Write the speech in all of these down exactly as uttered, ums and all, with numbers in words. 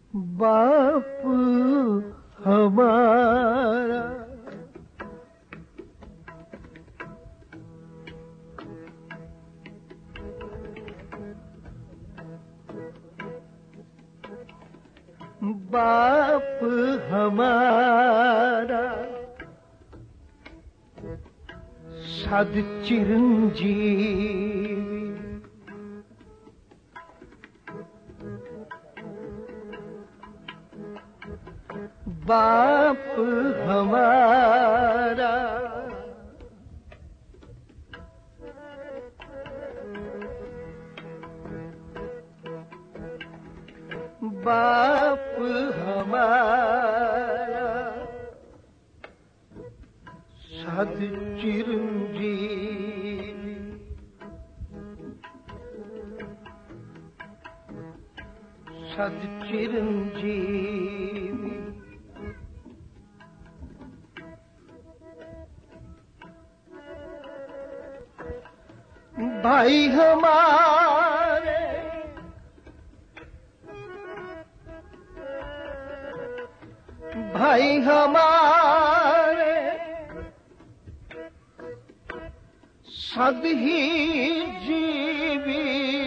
बाप हमारा बाप हमारा सद चिरंजीवी बाप हमारा बाप हमारा सद चिरंजीवी सद चिरंजीवी भाई हमारे भाई हमारे सद ही जीवी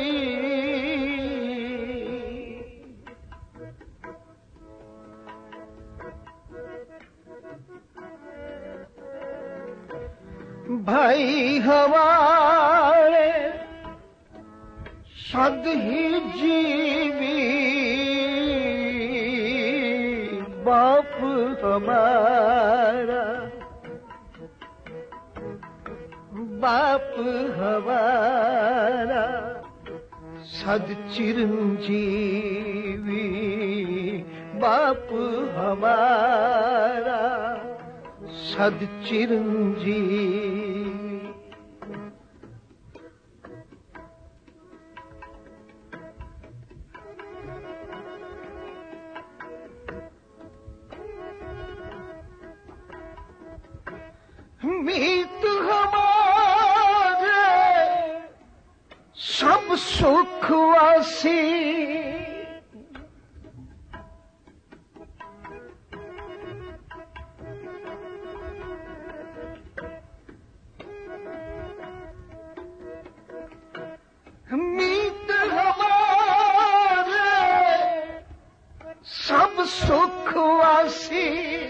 भाई हमारे सद ही जीवी बाप हमारा बाप हमारा सद चिरंजीवी बाप हमारा सद चिरंजीवी मीत हमारे सब सुखवासी मीत हमारे सब सुखवासी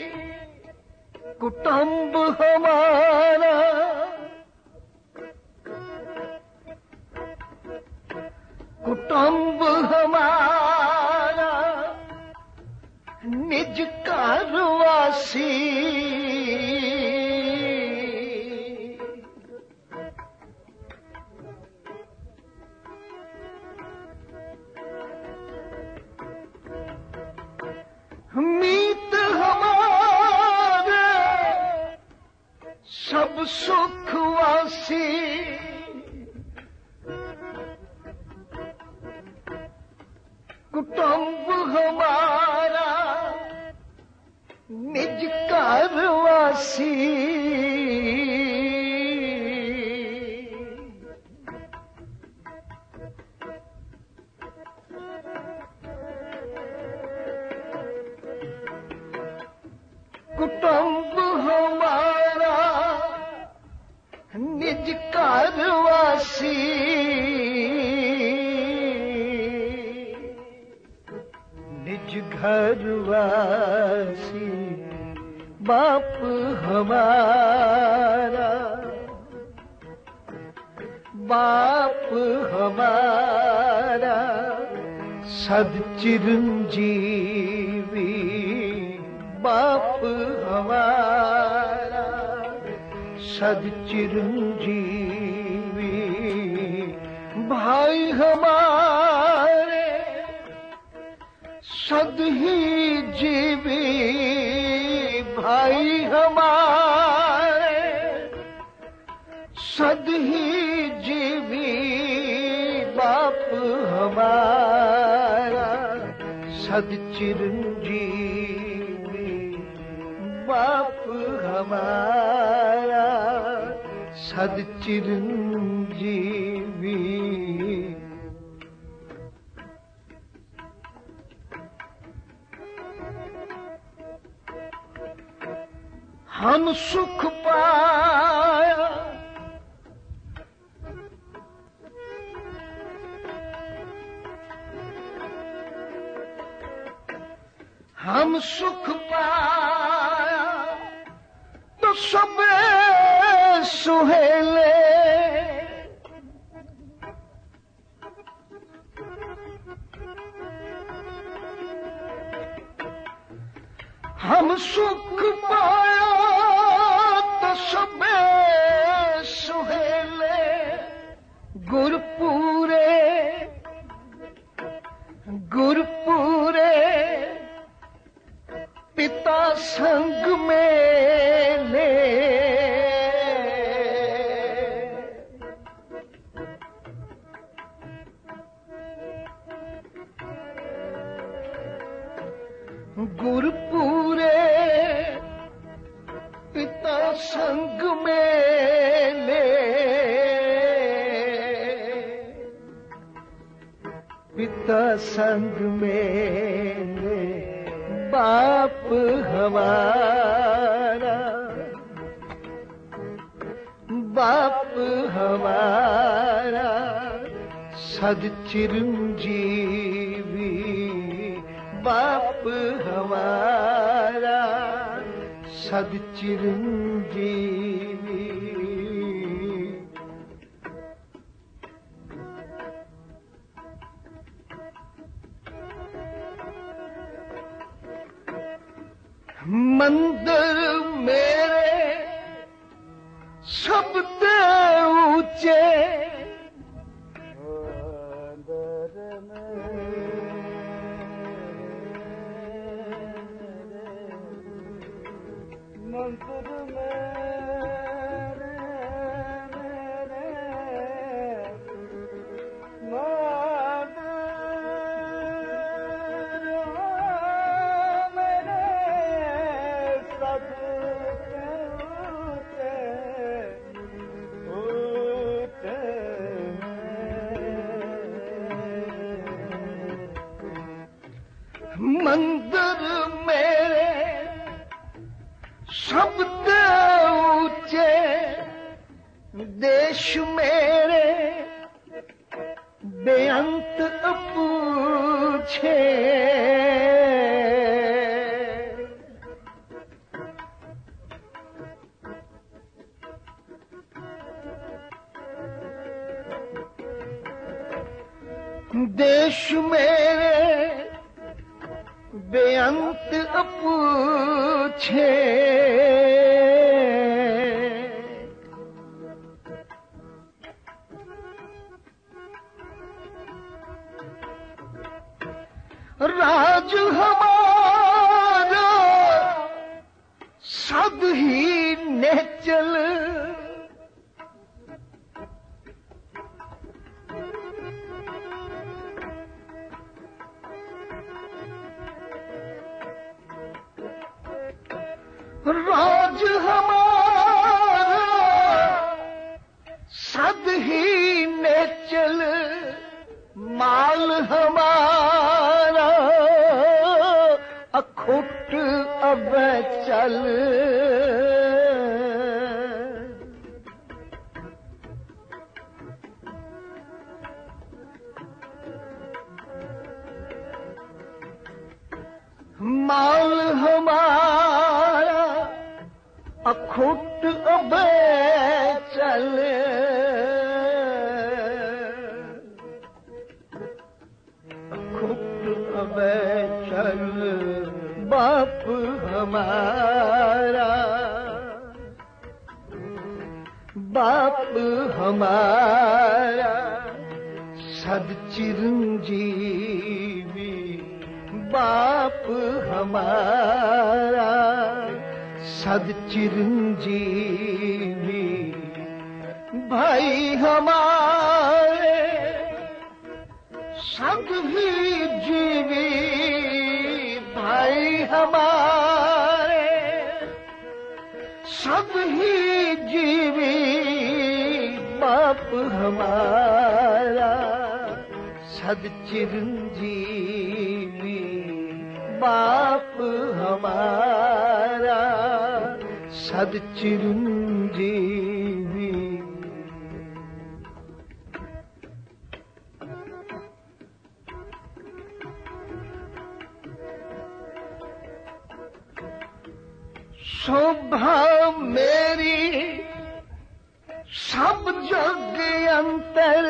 कुटुंब हमारा कुटुंब हमारा निज कारवासी मीत हमारे सब सुखवासी कुटुंब हमारा निज कारवासी कुटुंब हमारा निज कारवासी निज घरवासी बाप हमारा बाप हमारा सद चिरंजीवी बाप हमारा सद चिरंजीवी भाई हमारे सद ही जीवी भाई हमारे सद ही जीवी बाप हमारा सद चिरंजीवी बाप हमारा सद चिरंजीवी हम सुख पाया, हम सुख पाया तो सबे सुहेले, हम सुख पाया तो सबे सुहेले, गुरपुरे गुरपुरे पिता संग में ले, गुरपुरे पिता संग में ले, पिता संग में ले, बाप हमारा, बाप हमारा सद चिरंजीवी, बाप हमारा सद चिरंजीवी। मंदिर मेरे सबसे ऊंचे, मंदिर मेरे मंदिर मेरे सबसे ऊंचे, देश मेरे बेअंत पूछे, देश मेरे बेअंत पूछे, राज हमारा सद ही नेचल, राज हमारा सद ही नेचल, माल हमारा अखुट अब चल, माल हमारा अखुट अब चल, अखुट अब चल, बाप हमारा, बाप हमारा सद चिरंजीवी, बाप हमारा सद चिरंजीवी, भाई हमारे सद ही जीवी, भाई हमारे सद ही जीवी, बाप हमारा सद चिरंजीवी, बाप हमारा सद चिरंजीवी। शोभा मेरी सब जग अंतर,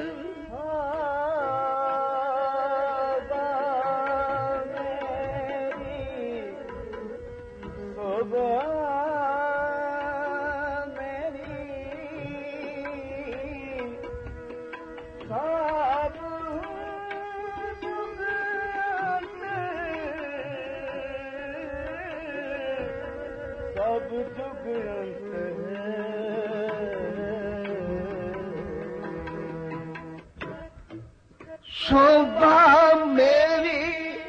सब जुग अंतर शोभा मेरी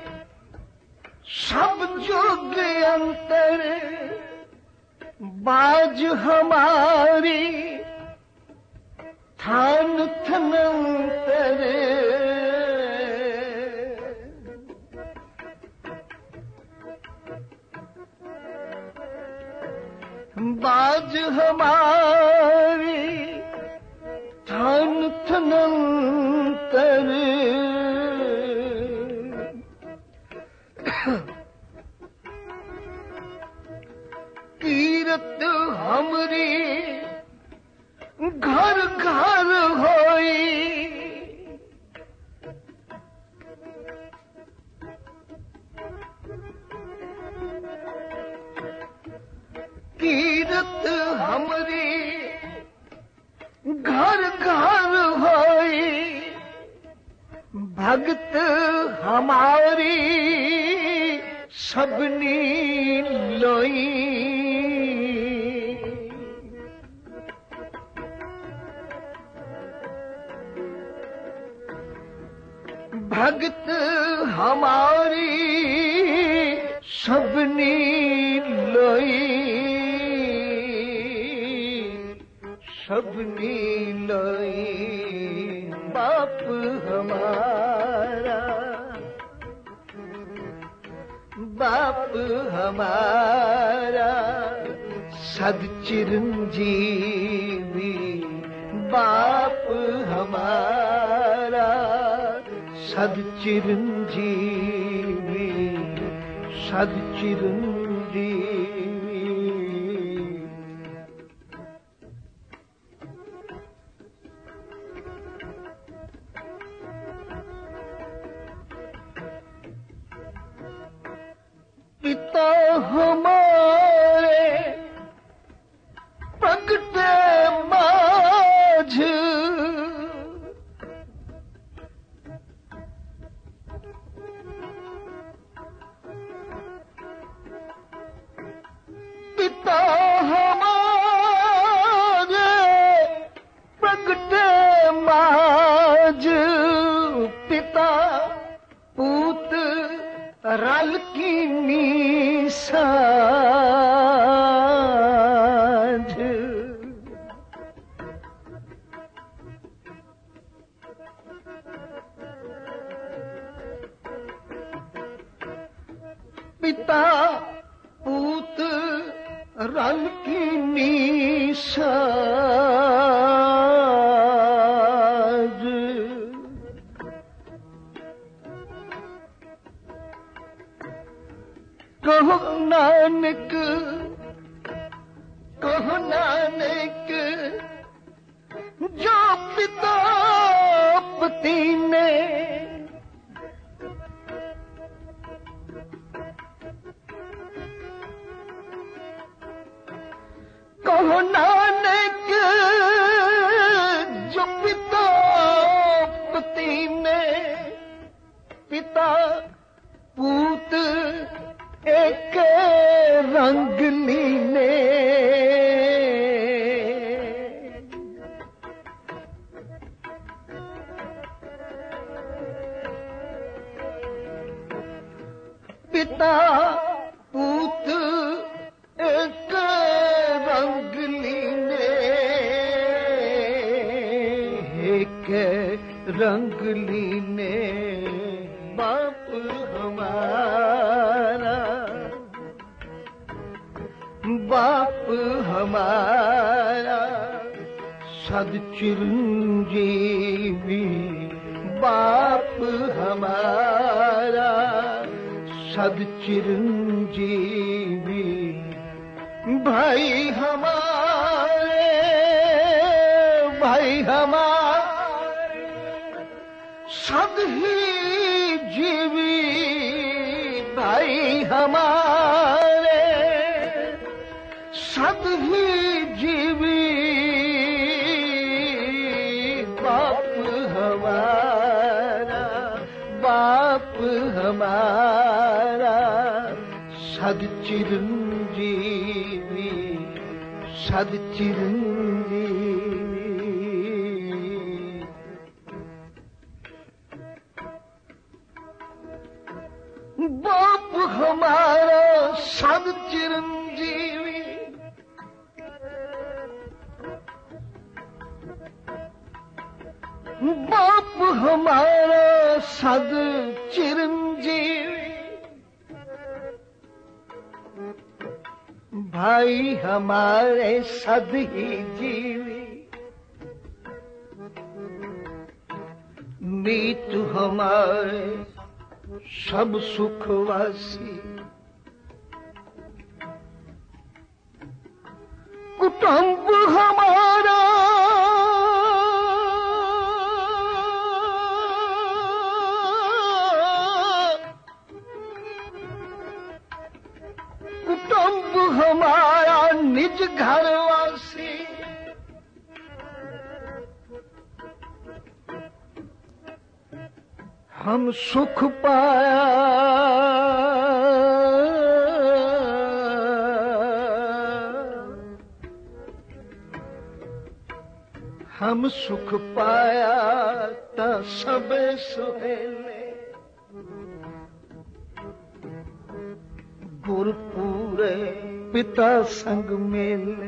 सब जुग अंतर, बाज हमारी थान थनंतर। बाज हमारी थान थनंतर, कीरत हमरी घर घर होई, कीरत हमरी घर घर होई, भगत हमारी सबनी लोई। भगत हमारी सबनी लोई, सबनी लोई। बाप हमारा, बाप हमारा सद चिरंजीवी। बाप हमारा सद चिरंजीवी, सद चिरंजीवी। पिता हमारे प्रगटे माझ, पिता हमारे प्रगटे माझ, पिता पूत रल की साझ। पिता पूत रल की साझ, कहो नानक, कहो नानक, जो पिता पति ने कहो नानक, जो पिता पति ने, पिता पूत एक रंग लीने। पिता पूत एक रंग लीने, एक रंग लीने। बाप हमारा, बाप हमारा सद चिरंजीवी, बाप हमारा सद चिरंजीवी, भाई हमारे भाई हमारे सद ही जीवी, भाई हमारे सद ही जीवी, बाप हमारा बाप हमारा सद चिरंजीवी, सद चिरंजीवी। बाप हमारा सद चिरंजीवी, बाप हमारा सद चिरंजीवी, भाई हमारे सद ही जीवी, मीत हमारे सब सुखवासी, कुटुंब हमारा कुटुंब हमारा निज घरवासी, हम सुख पाया हम सुख पाया ता सबे सुहेले, गुरपुरे पिता संग मेले,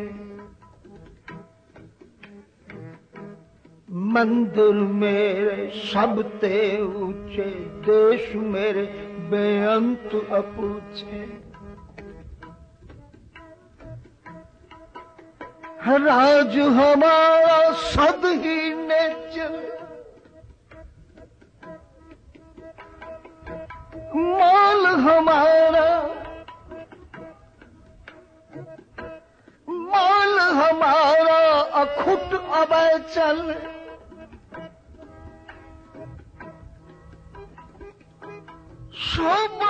मंदिर मेरे सब ते ऊंचे, देश मेरे बेअंत अपूछे, राज हमारा सद ही नेचर, माल हमारा माल हमारा अखुट अबैचल, शोभा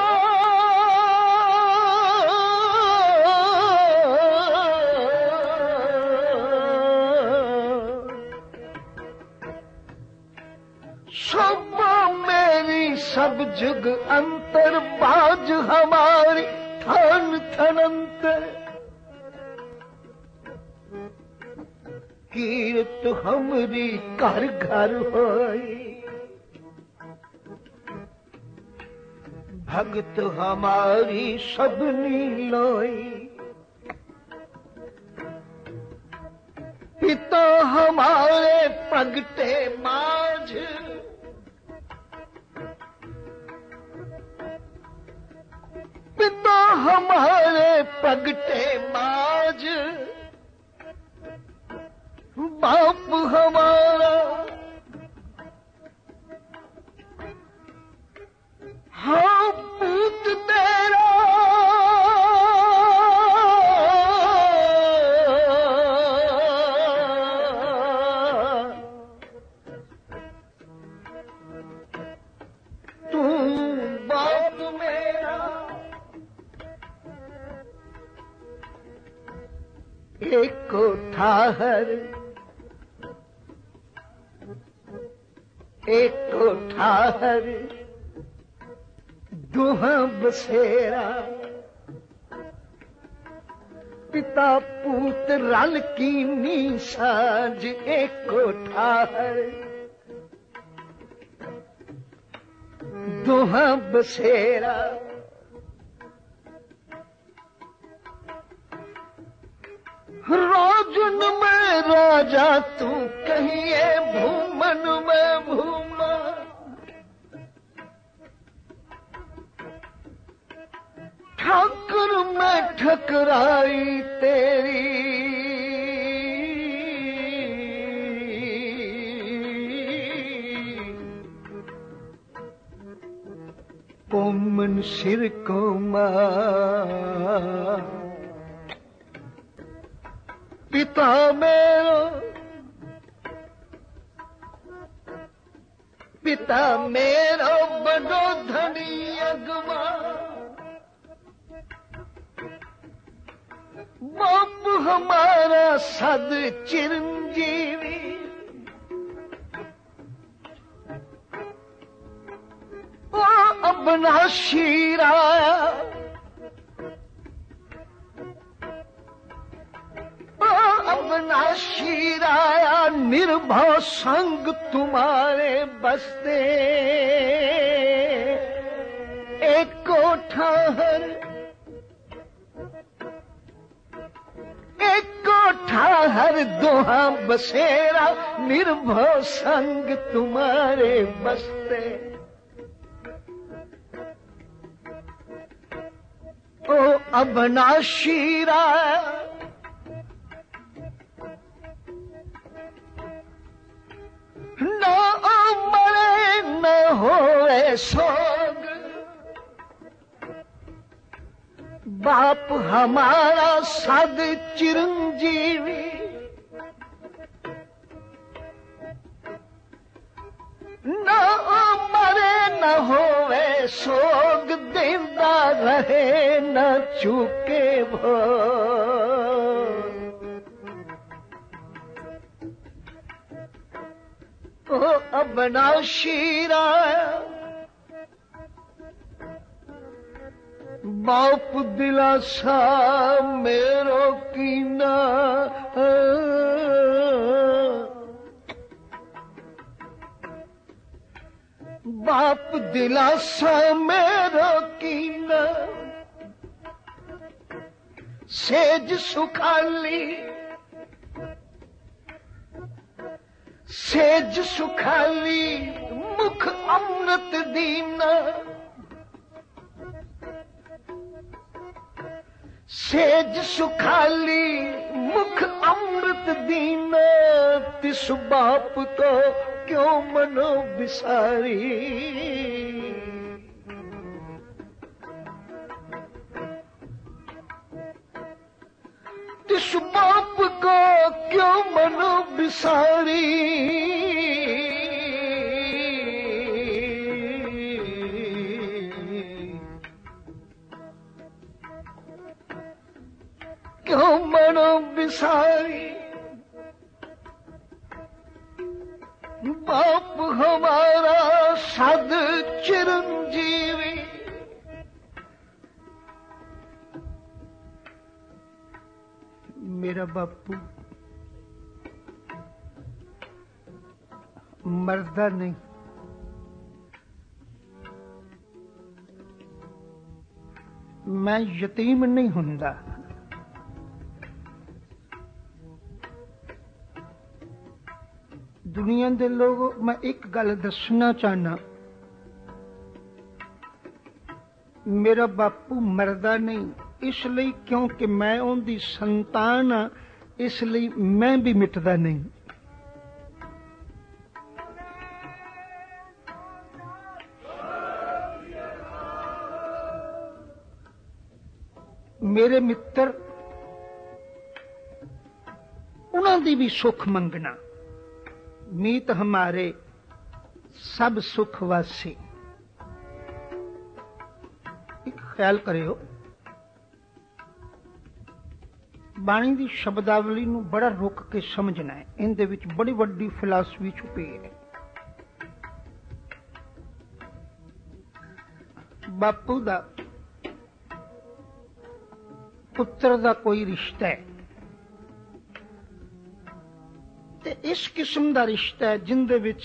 शोभा मेरी सब जुग अंतर, बाज हमारी थन थनंतर, कीर्त हमरी घर घर होई, भगत हमारी सबनी लोई, पिता हमारे प्रगटे माझ, पिता हमारे प्रगटे माझ, बाप हमारा हाँ पूत तेरा, तू बाप मेरा, एक को ठाहर एक को ठाहर, दुहा बसेरा, पिता पूत रल की नी साज, एक को ठाहर दुहा बसेरा, राजन में राजा तू कहिए, भूमन में भूमा, ठाकुर में ठकराई तेरी, पोमन सिर को मार पिता मेरो, पिता मेरो बड़ो धनी अगवा, बाप हमारा सद चिरंजीवी, ओ अविनाशी राया, ओ अविनाशी राया, निर्भय संग तुम्हारे बसते, एक कोठा हर एक कोठा हर दोहा बसेरा, निर्भय संग तुम्हारे बसते, ओ अविनाशी राया, न मरे न होए सोग, बाप हमारा सद चिरंजीवी, न मरे न होवे सोग, देवदा रहे न चूके भो, ओ अविनाशी राया, बाप दिलासा मेरो कीना, बाप दिलासा मेरो कीना, सेज सुखाली सेज सुखाली, मुख अमृत दीना, सेज सुखाली मुख अमृत दीना, तिस बाप को क्यों मनो बिसारी, तिस बाप को क्यों मनो बिसारी, क्यों मनो बिसारी, बाप हमारा सद चिरंजीवी, मेरा बापू मरदा नहीं, मैं यतीम नहीं हुंदा, दुनिया दे लोगों, मैं एक गल दसना चाहना, मेरा बापू मरदा नहीं, इसलिए क्योंकि मैं उनकी संतान हाँ, इसलिए मैं भी मिटदा नहीं। मेरे मित्र, उन्होंने भी सुख मंगना, मीत हमारे सब सुख वासी। एक ख्याल करियो, बाणी की शब्दावली नू बड़ा रुक के समझना है, इनदे विच बड़ी वड्डी फिलासफी छुपी है। बापू दा पुत्र दा कोई रिश्ता है, ते इस किस्म दा रिश्ता है जिंदे विच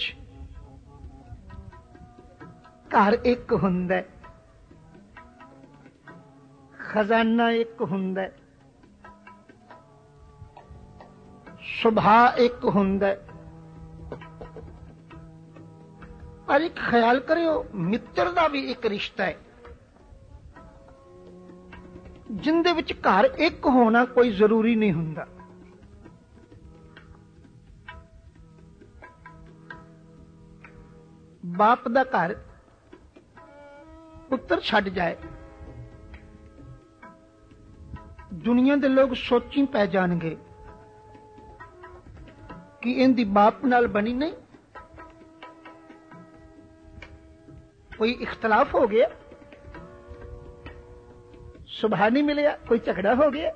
घर एक हुंदा है, खजाना एक हुंदा है, सुभाव एक हुंदा है। पर एक ख्याल करियो, मित्र दा भी एक रिश्ता है। जिंदे विच घर एक होना कोई जरूरी नहीं हुंदा। बाप दा घर पुत्र छड़ जाए, दुनिया दे लोग सोची पै जाणगे कि इनदी बाप नाल बनी नहीं, कोई इख्तलाफ हो गया, सुभा नहीं मिलिया, कोई झगड़ा हो गया।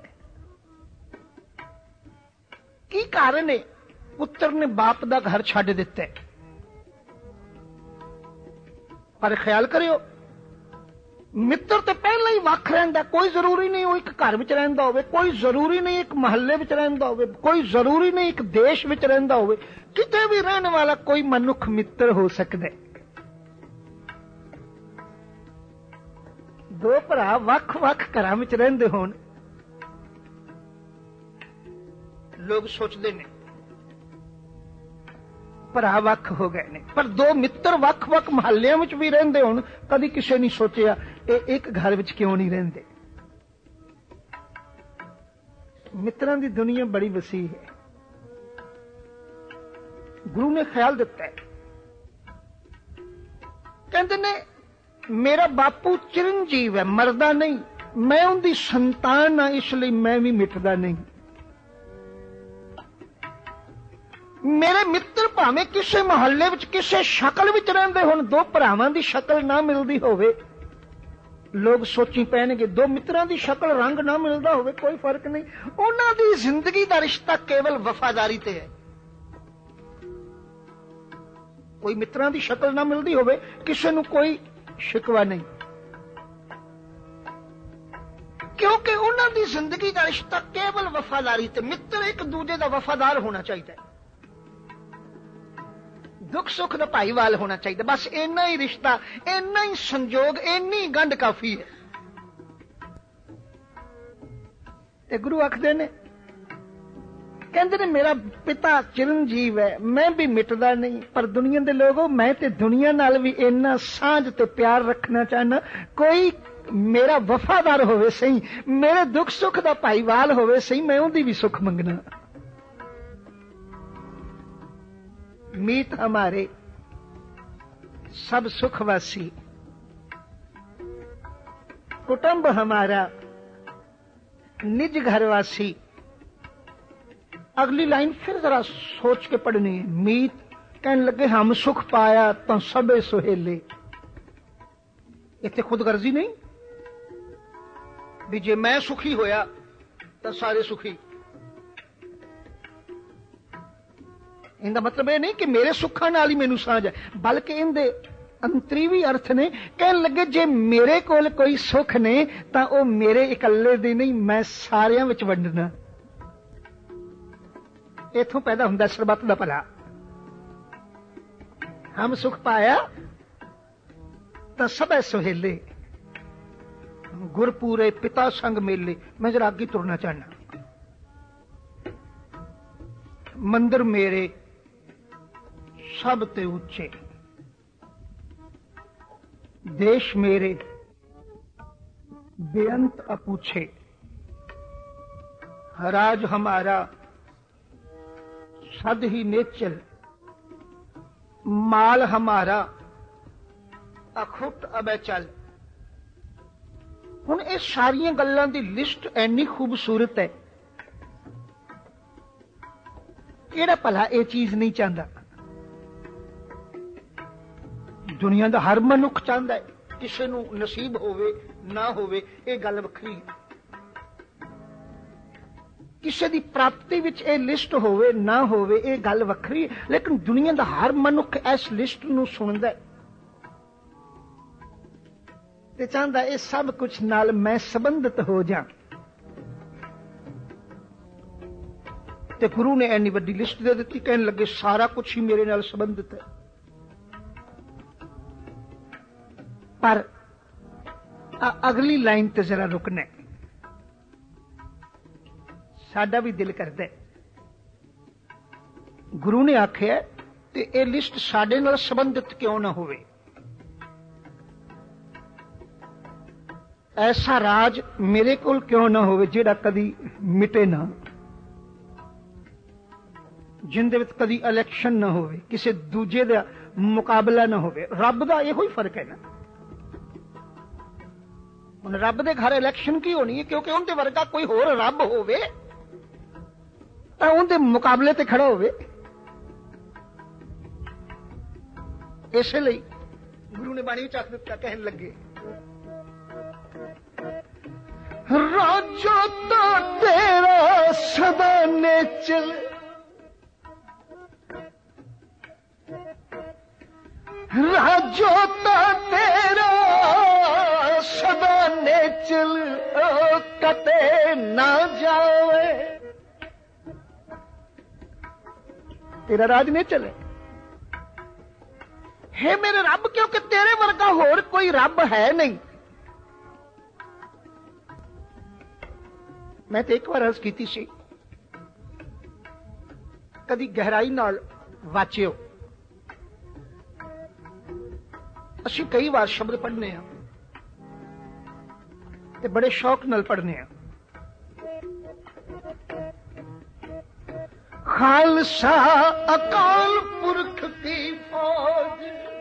की कारण है? पुत्र ने बाप दा घर छड़ दिता है। पर ख्याल करियो, मित्र तो पहले ही वख रहिंदा, कोई जरूरी नहीं वो एक घर विच रहिंदा होवे, कोई जरूरी नहीं एक महल्ले विच रहिंदा होवे, कोई जरूरी नहीं एक देश विच रहिंदा होवे, किते भी रहने वाला कोई मनुख मित्र हो सकदा है। दो भरा वख वख घरां विच रहिंदे होण, लोग सोचते ने भरा वख हो गए ने, पर दो मित्र वख वख महल्लियां विच भी रहिंदे होण, कदी किसी नहीं सोचिया ये एक घर विच क्यों नहीं रहिंदे। मित्रां दी दुनिया बड़ी वसी है। गुरु ने ख्याल दिता है, कहंदे ने मेरा बापू चिरंजीव है, मरदा नहीं, मैं उनकी संतान हाँ, इसलिए मैं भी मिटदा नहीं। मेरे मित्र भावें किसी महल्ले विच किसी शक्ल विच रहिंदे होण, दो भरावां दी शक्ल ना मिलदी होवे, लोग सोची पैणगे, दो मित्रां दी शक्ल रंग ना मिलदा होवे, कोई फर्क नहीं, उन्हां दी जिंदगी दा रिश्ता केवल वफादारी ते है। कोई मित्रां दी शक्ल ना मिलदी होवे, किसी नूं कोई शिकवा नहीं, क्योंकि उन्हां दी जिंदगी दा रिश्ता केवल वफादारी ते। मित्र एक दूजे दा वफादार होना चाहिए, दुख सुख का भाईवाल होना चाहिए, बस इन्ना ही रिश्ता, इन्ना ही संजोग, इन्नी गंढ काफी है। ते गुरु आखदे ने, कहंदे ने मेरा पिता चिरंजीव है, मैं भी मिटदा नहीं, पर दुनिया दे लोगों मैं ते दुनिया नाल भी इन्ना सांझ ते प्यार रखना चाहना, कोई मेरा वफादार होवे सही, मेरे दुख सुख का भाईवाल होवे सही, मैं उनदी भी सुख मंगना। मीत हमारे सब सुखवासी, कुटुंब हमारा निज घरवासी। अगली लाइन फिर जरा सोच के पढ़नी है। मीत कहने लगे हम सुख पाया तो सबे सुहेले। इतने खुदगर्जी नहीं भी जे मैं सुखी होया तो सारे सुखी। इनका मतलब यह नहीं कि मेरे सुखा नाल ही मैनू साझ है, बल्कि इनके अंतरीवी अर्थ ने। कहने लगे जे मेरे कोल कोई सुख ने तो वह मेरे इकल्ले दी नहीं, मैं सारियां विच वंडना। इथों पैदा हुंदा सरबत दा भला। हम सुख पाया तो सबे सुहेले, गुरपूरे पिता संग मेले। मैं जरा आगे तुरना चाहना। मंदिर मेरे सब ते ऊंचे, देश मेरे बेअंत अपूछे, राज हमारा सद ही नेचल, माल हमारा अखुट अबे चल। हुण इह सारियां गल्लां दी लिस्ट इन्नी खूबसूरत है, किहड़ा भला यह चीज नहीं चाहता। दुनिया का हर मनुख चाहता है, किसी नूं नसीब होवे ना होवे यह गल वखरी है, किसी की प्राप्ति विच यह लिस्ट होवे ना होवे यह गल वखरी है, लेकिन दुनिया का हर मनुख इस लिस्ट नूं सुनदा है ते चाहता है सब कुछ नाल मैं संबंधित हो जा। ते गुरु ने इन्नी वड्डी लिस्ट दे दी, कहने लगे सारा कुछ ही मेरे नाल संबंधित है। पर अगली लाइन ते जरा रुकना, साडा भी दिल करदा है। गुरु ने आख्या ते ये लिस्ट साडे नाल संबंधित क्यों ना होवे। ऐसा राज मेरे कोल क्यों ना होवे जिहड़ा कदी मिटे ना, जिंदे विच कदी इलैक्शन ना होवे, किसी दूजे दा मुकाबला ना होवे। रब दा इहो ही फर्क है ना। हुण रब दे घर इलैक्शन की होनी है क्योंकि उनके वर्गा कोई होर रब होवे तां उनके मुकाबले ते खड़ा होवे। इसलिए गुरु ने बाणी विच आख दित्ता, कहन लगे राजो तो तेरा सदा नेचल, राजो तो तेरा सदा नेचल कते ना जावे। तेरा राज नेचल है, हे मेरे रब, क्योंकि तेरे वर्गा होर कोई रब है नहीं। मैं तो एक बार अर्ज की सी, कदी गहराई नाल वाचियो। असी कई बार शब्द पढ़ने हैं ते बड़े शौक नाल पढ़ने हैं। खालसा अकाल पुरख की फौज,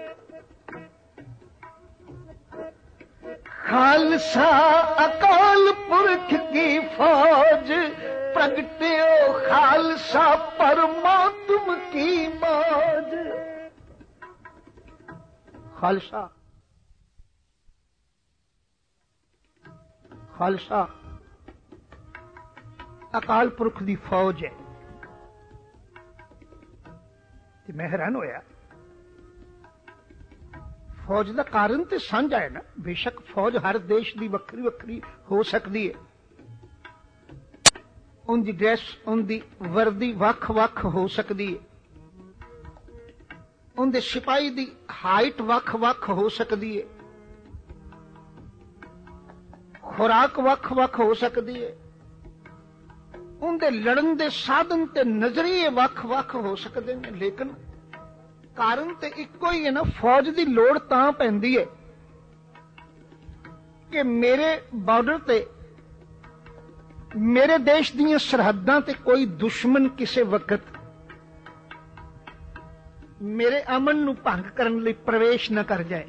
खालसा अकाल पुरख की फौज, प्रगट्यो खालसा परमात्म की मौज। खालसा, खालसा अकाल पुरख की फौज है। ते मैं हैरान होया, फौज का कारण तो साझा है ना। बेशक फौज हर देश की वक्री वक्री हो सकती है, उनकी ड्रेस उनकी वर्दी वख वख हो सकती है, उनके सिपाही की हाइट वख वख हो सकती है, खुराक वख वख हो सकती है, उनके लड़न के साधन ते नजरिए वख वख हो सकते हैं। लेकिन कारण तो इको ही है ना। फौज की लोड़ तां पैंदी है कि मेरे बॉर्डर ते, मेरे देश दीयां सरहदां ते कोई दुश्मन किसी वक्त मेरे अमन नूं भंग करन लई प्रवेश न कर जाए।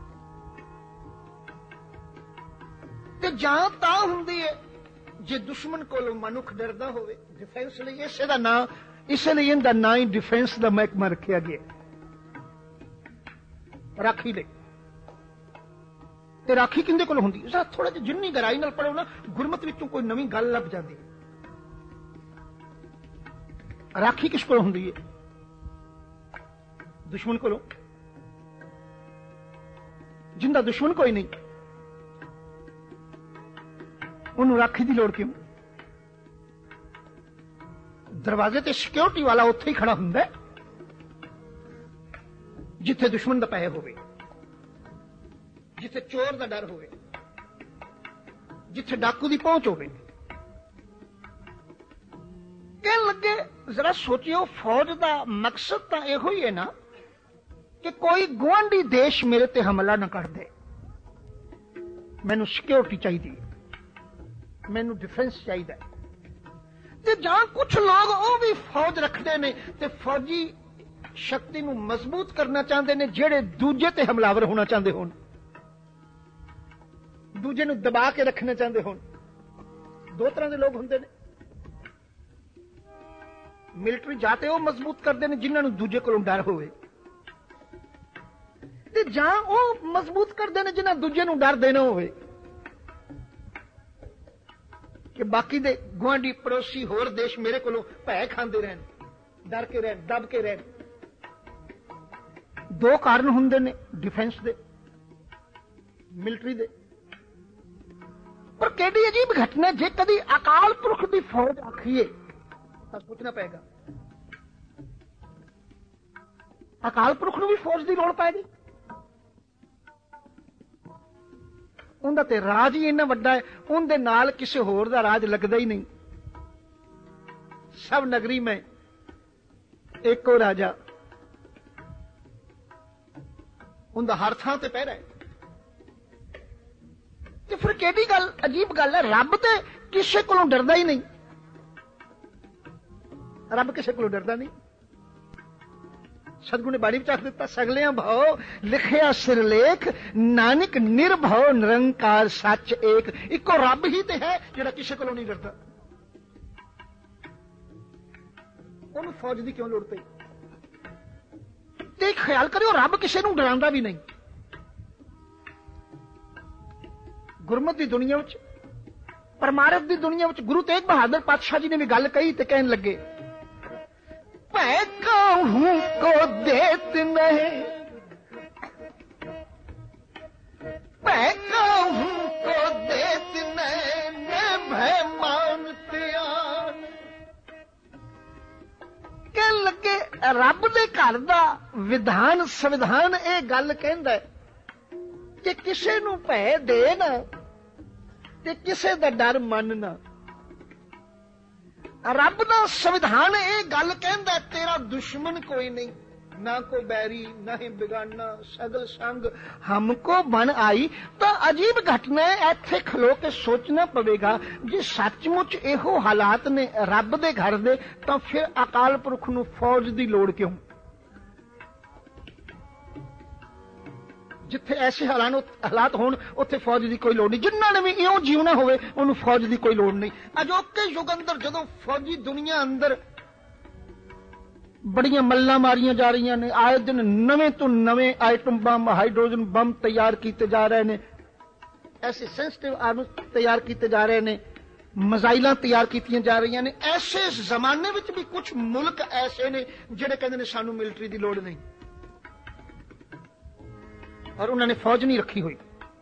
ते जां तां हुंदी है जे दुश्मन कोलों मनुख डरदा होवे। डिफेंस लई इसे दा नां, इसलिए इहदा नां ही डिफेंस दा महकमा रखिया गया, राखी ले। ते राखी किंदे कोल हुंदी है? थोड़ा जिहा जिन्नी गहराई नाल पढ़ो ना, गुरमत विचों कोई नवीं गल लभ जांदी है। राखी किस कोल हुंदी है? दुश्मन कोलों। जिंदा दुश्मन कोई नहीं, उन्होंने राखी की लोड़ क्यों? दरवाजे ते सिक्योरिटी वाला उत्थे ही खड़ा हुंदा है जिथे दुश्मन दा पै होवे, जिथे चोर दा डर होवे, जिथे डाकू दी पहुंच होवे। कहन लगे जरा सोचियो, फौज दा मकसद तां इहो ही है ना कि कोई गुआंढी देश मेरे ते हमला न कर दे। मैनू सिक्योरिटी चाहिए, मैनू डिफेंस चाहिए। ते जां कुछ लोग वो भी फौज रखते ने ते फौजी शक्ति नू मजबूत करना चाहते ने, जेड़े दूजे ते हमलावर होना चाहते होन, दूजे नू दबा के रखना चाहते होन। दो तरह के लोग होंदे ने। मिलिटरी जाते वो मजबूत करते हैं जिन्होंने दूजे को डर होवे, ते जां वो मजबूत करते हैं जिन्हें दूजे नू डर देना होवे कि बाकी दे गुआंढी पड़ोसी होर देश मेरे को भै खांदे रहन, डर के रहन, दब के रहन। दो कारण हुंदे ने डिफेंस दे, मिलिटरी दे। पर केडी अजीब घटना, जे कदी अकाल पुरख की फौज आखिए तो सोचना पेगा, अकाल पुरख नूं भी फौज की लोड़ पैगी। उनका ते राज ही इन्ना वड्डा है, उनके नाल किसी होर दा राज लगदा ही नहीं। सब नगरी में एको राजा, उनका हर थां ते पहरा है। ਤੇ ਫਿਰ ਕਿਹੜੀ ਗੱਲ ਅਜੀਬ ਗੱਲ ਹੈ, ਰੱਬ ਤੇ ਕਿਸੇ ਕੋਲੋਂ ਡਰਦਾ ਹੀ ਨਹੀਂ। ਰੱਬ ਕਿਸੇ ਕੋਲੋਂ ਡਰਦਾ ਨਹੀਂ। ਸਤਿਗੁਰੂ ਨੇ ਬਾਣੀ ਵਿੱਚ ਆਖ ਦਿੱਤਾ, ਸਗਲਿਆਂ ਭਾਉ ਲਿਖਿਆ ਸਿਰਲੇਖ, ਨਾਨਕ ਨਿਰਭਉ ਨਿਰੰਕਾਰ ਸੱਚ ਏਕ। ਇੱਕੋ ਰੱਬ ਹੀ ਤੇ ਹੈ ਜਿਹੜਾ ਕਿਸੇ ਕੋਲੋਂ ਨਹੀਂ ਡਰਦਾ। ਉਹਨੂੰ ਫੌਜ ਦੀ ਕਿਉਂ ਲੋੜ ਪਈ? ਤੇ ਖਿਆਲ ਕਰਿਓ, ਰੱਬ ਕਿਸੇ ਨੂੰ ਡਰਾਉਂਦਾ ਵੀ ਨਹੀਂ। ਗੁਰਮਤ ਦੀ ਦੁਨੀਆ ਵਿੱਚ, ਪਰਮਾਰਥ ਦੀ ਦੁਨੀਆ ਵਿੱਚ ਗੁਰੂ ਤੇਗ ਬਹਾਦਰ ਪਾਤਸ਼ਾਹ ਜੀ ਨੇ ਵੀ ਗੱਲ ਕਹੀ ਤੇ ਕਹਿਣ ਲੱਗੇ, ਭੈ ਕਾਹੂ ਕੋ ਦੇਤ ਨਹੀਂ, ਭੈ ਕਾਹੂ ਕੋ ਦੇਤ ਨਹੀਂ, ਮੈਂ ਭੈ ਮਾਨਤ ਆਨ। ਕਹਿਣ ਲੱਗੇ ਰੱਬ ਦੇ ਘਰ ਦਾ ਵਿਧਾਨ ਸੰਵਿਧਾਨ ਇਹ ਗੱਲ ਕਹਿੰਦਾ ਹੈ ਕਿ ਕਿਸੇ ਨੂੰ ਭੈ ਦੇ ਨਾ ਤੇ ਕਿਸੇ ਦਾ ਡਰ ਮੰਨਣਾ। ਰੱਬ ਦਾ ਸੰਵਿਧਾਨ ਇਹ ਗੱਲ ਕਹਿੰਦਾ, ਤੇਰਾ ਦੁਸ਼ਮਣ ਕੋਈ ਨਹੀਂ, ਨਾ ਕੋਈ ਬੈਰੀ ਨਾ ਹੀ ਬਿਗਾਨਾ, ਸਗਲ ਸੰਗ ਹਮਕੋ ਬਣ ਆਈ। ਤਾਂ ਅਜੀਬ ਘਟਨਾ ਹੈ, ਇੱਥੇ ਖਲੋ ਕੇ ਸੋਚਣਾ ਪਵੇਗਾ, ਜੇ ਸੱਚਮੁੱਚ ਇਹੋ ਹਾਲਾਤ ਨੇ ਰੱਬ ਦੇ ਘਰ ਦੇ, ਤਾਂ ਫਿਰ ਅਕਾਲ ਪੁਰਖ ਨੂੰ ਫੌਜ ਦੀ ਲੋੜ ਕਿਉਂ? ਜਿੱਥੇ ਐਸੇ ਹਾਲਾਤ ਹੋਣ ਉੱਥੇ ਫੌਜ ਦੀ ਕੋਈ ਲੋੜ ਨਹੀਂ। ਜਿਨ੍ਹਾਂ ਨੇ ਵੀ ਇਉਂ ਜਿਉਣਾ ਹੋਵੇ ਉਹਨੂੰ ਫੌਜ ਦੀ ਕੋਈ ਲੋੜ ਨਹੀਂ। ਅਜੋਕੇ ਯੁੱਗ ਅੰਦਰ ਜਦੋਂ ਫੌਜੀ ਦੁਨੀਆ ਅੰਦਰ ਬੜੀਆਂ ਮੱਲਾਂ ਮਾਰੀਆਂ ਜਾ ਰਹੀਆਂ ਨੇ, ਆਏ ਦਿਨ ਨਵੇਂ ਤੋਂ ਨਵੇਂ ਆਈਟਮ ਬੰਬ, ਹਾਈਡਰੋਜਨ ਬੰਬ ਤਿਆਰ ਕੀਤੇ ਜਾ ਰਹੇ ਨੇ, ਐਸੇ ਸੈਂਸਿਟਿਵ ਆਰਮਸ ਤਿਆਰ ਕੀਤੇ ਜਾ ਰਹੇ ਨੇ, ਮਿਜ਼ਾਈਲਾਂ ਤਿਆਰ ਕੀਤੀਆਂ ਜਾ ਰਹੀਆਂ ਨੇ। ਐਸੇ ਜ਼ਮਾਨੇ ਵਿੱਚ ਵੀ ਕੁਝ ਮੁਲਕ ਐਸੇ ਨੇ ਜਿਹੜੇ ਕਹਿੰਦੇ ਨੇ ਸਾਨੂੰ ਮਿਲਟਰੀ ਦੀ ਲੋੜ ਨਹੀਂ, ਔਰ ਉਹਨਾਂ ਨੇ ਫੌਜ ਨਹੀਂ ਰੱਖੀ ਹੋਈ।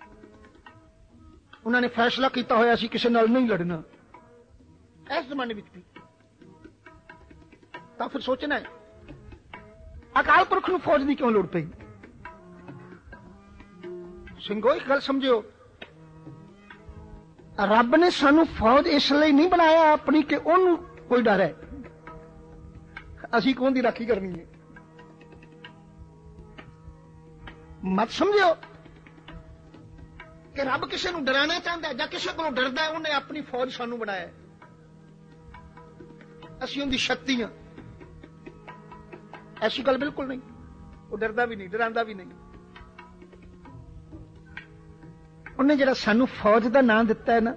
ਉਹਨਾਂ ਨੇ ਫੈਸਲਾ ਕੀਤਾ ਹੋਇਆ ਸੀ ਕਿਸੇ ਨਾਲ ਨਹੀਂ ਲੜਨਾ। ਇਸ ਜ਼ਮਾਨੇ ਵਿੱਚ ਵੀ ਤਾਂ ਫਿਰ ਸੋਚਣਾ ਹੈ, ਅਕਾਲ ਪੁਰਖ ਨੂੰ ਫੌਜ ਦੀ ਕਿਉਂ ਲੋੜ ਪਈ? ਸਿੰਘੋ ਇੱਕ ਗੱਲ ਸਮਝਿਓ, ਰੱਬ ਨੇ ਸਾਨੂੰ ਫੌਜ ਇਸ ਲਈ ਨਹੀਂ ਬਣਾਇਆ ਆਪਣੀ ਕਿ ਉਹਨੂੰ ਕੋਈ ਡਰ ਹੈ, ਅਸੀਂ ਕੌਣ ਦੀ ਰਾਖੀ ਕਰਨੀ ਹੈ। ਮਤ ਸਮਝਿਓ ਕਿ ਰੱਬ ਕਿਸੇ ਨੂੰ ਡਰਾਣਾ ਚਾਹੁੰਦਾ ਜਾਂ ਕਿਸੇ ਕੋਲੋਂ ਡਰਦਾ ਹੈ। ਉਹਨੇ ਆਪਣੀ ਫੌਜ ਸਾਨੂੰ ਬਣਾਇਆ, ਅਸੀਂ ਉਹਦੀ ਸ਼ਕਤੀ ਹਾਂ। ਐਸੀ ਗੱਲ ਬਿਲਕੁਲ ਨਹੀਂ। ਉਹ ਡਰਦਾ ਵੀ ਨਹੀਂ, ਡਰਾਉਂਦਾ ਵੀ ਨਹੀਂ। ਉਹਨੇ ਜਿਹੜਾ ਸਾਨੂੰ ਫੌਜ ਦਾ ਨਾਂ ਦਿੱਤਾ ਹੈ ਨਾ,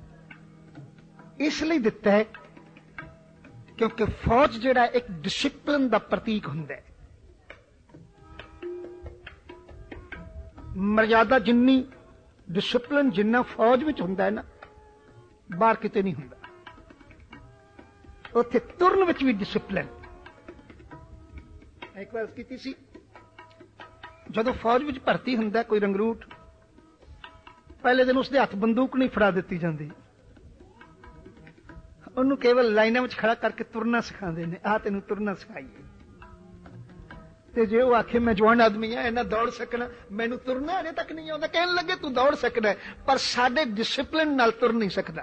ਇਸ ਲਈ ਦਿੱਤਾ ਹੈ ਕਿਉਂਕਿ ਫੌਜ ਜਿਹੜਾ ਇੱਕ ਡਿਸਿਪਲਿਨ ਦਾ ਪ੍ਰਤੀਕ ਹੁੰਦਾ ਹੈ। ਮਰਜ਼ਾਦਾ ਜਿੰਨੀ, ਡਿਸਿਪਲਿਨ ਜਿੰਨਾ ਫੌਜ ਵਿੱਚ ਹੁੰਦਾ ਹੈ ਨਾ, ਬਾਹਰ ਕਿਤੇ ਨਹੀਂ ਹੁੰਦਾ। ਉੱਥੇ ਤੁਰਨ ਵਿੱਚ ਵੀ ਡਿਸਿਪਲਿਨ। ਇੱਕ ਵਾਰ ਕੀਤੀ ਸੀ, ਜਦੋਂ ਫੌਜ ਵਿੱਚ ਭਰਤੀ ਹੁੰਦਾ ਕੋਈ ਰੰਗਰੂਟ, ਪਹਿਲੇ ਦਿਨ ਉਸਦੇ ਹੱਥ ਬੰਦੂਕ ਨਹੀਂ ਫੜਾ ਦਿੱਤੀ ਜਾਂਦੀ, ਉਹਨੂੰ ਕੇਵਲ ਲਾਈਨਾਂ ਵਿੱਚ ਖੜਾ ਕਰਕੇ ਤੁਰਨਾ ਸਿਖਾਉਂਦੇ ਨੇ, ਆਹ ਤੈਨੂੰ ਤੁਰਨਾ ਸਿਖਾਈਏ। ਤੇ ਜੇ ਉਹ ਆਖੇ ਮੈਂ ਜਵਾਨ ਆਦਮੀ ਆ, ਇਹਨਾਂ ਦੌੜ ਸਕਣਾ, ਮੈਨੂੰ ਤੁਰਨਾ ਅਜੇ ਤੱਕ ਨਹੀਂ ਆਉਂਦਾ, ਕਹਿਣ ਲੱਗੇ ਤੂੰ ਦੌੜ ਸਕਦਾ, ਪਰ ਸਾਡੇ ਡਿਸਿਪਲਿਨ ਨਾਲ ਤੁਰ ਨਹੀਂ ਸਕਦਾ,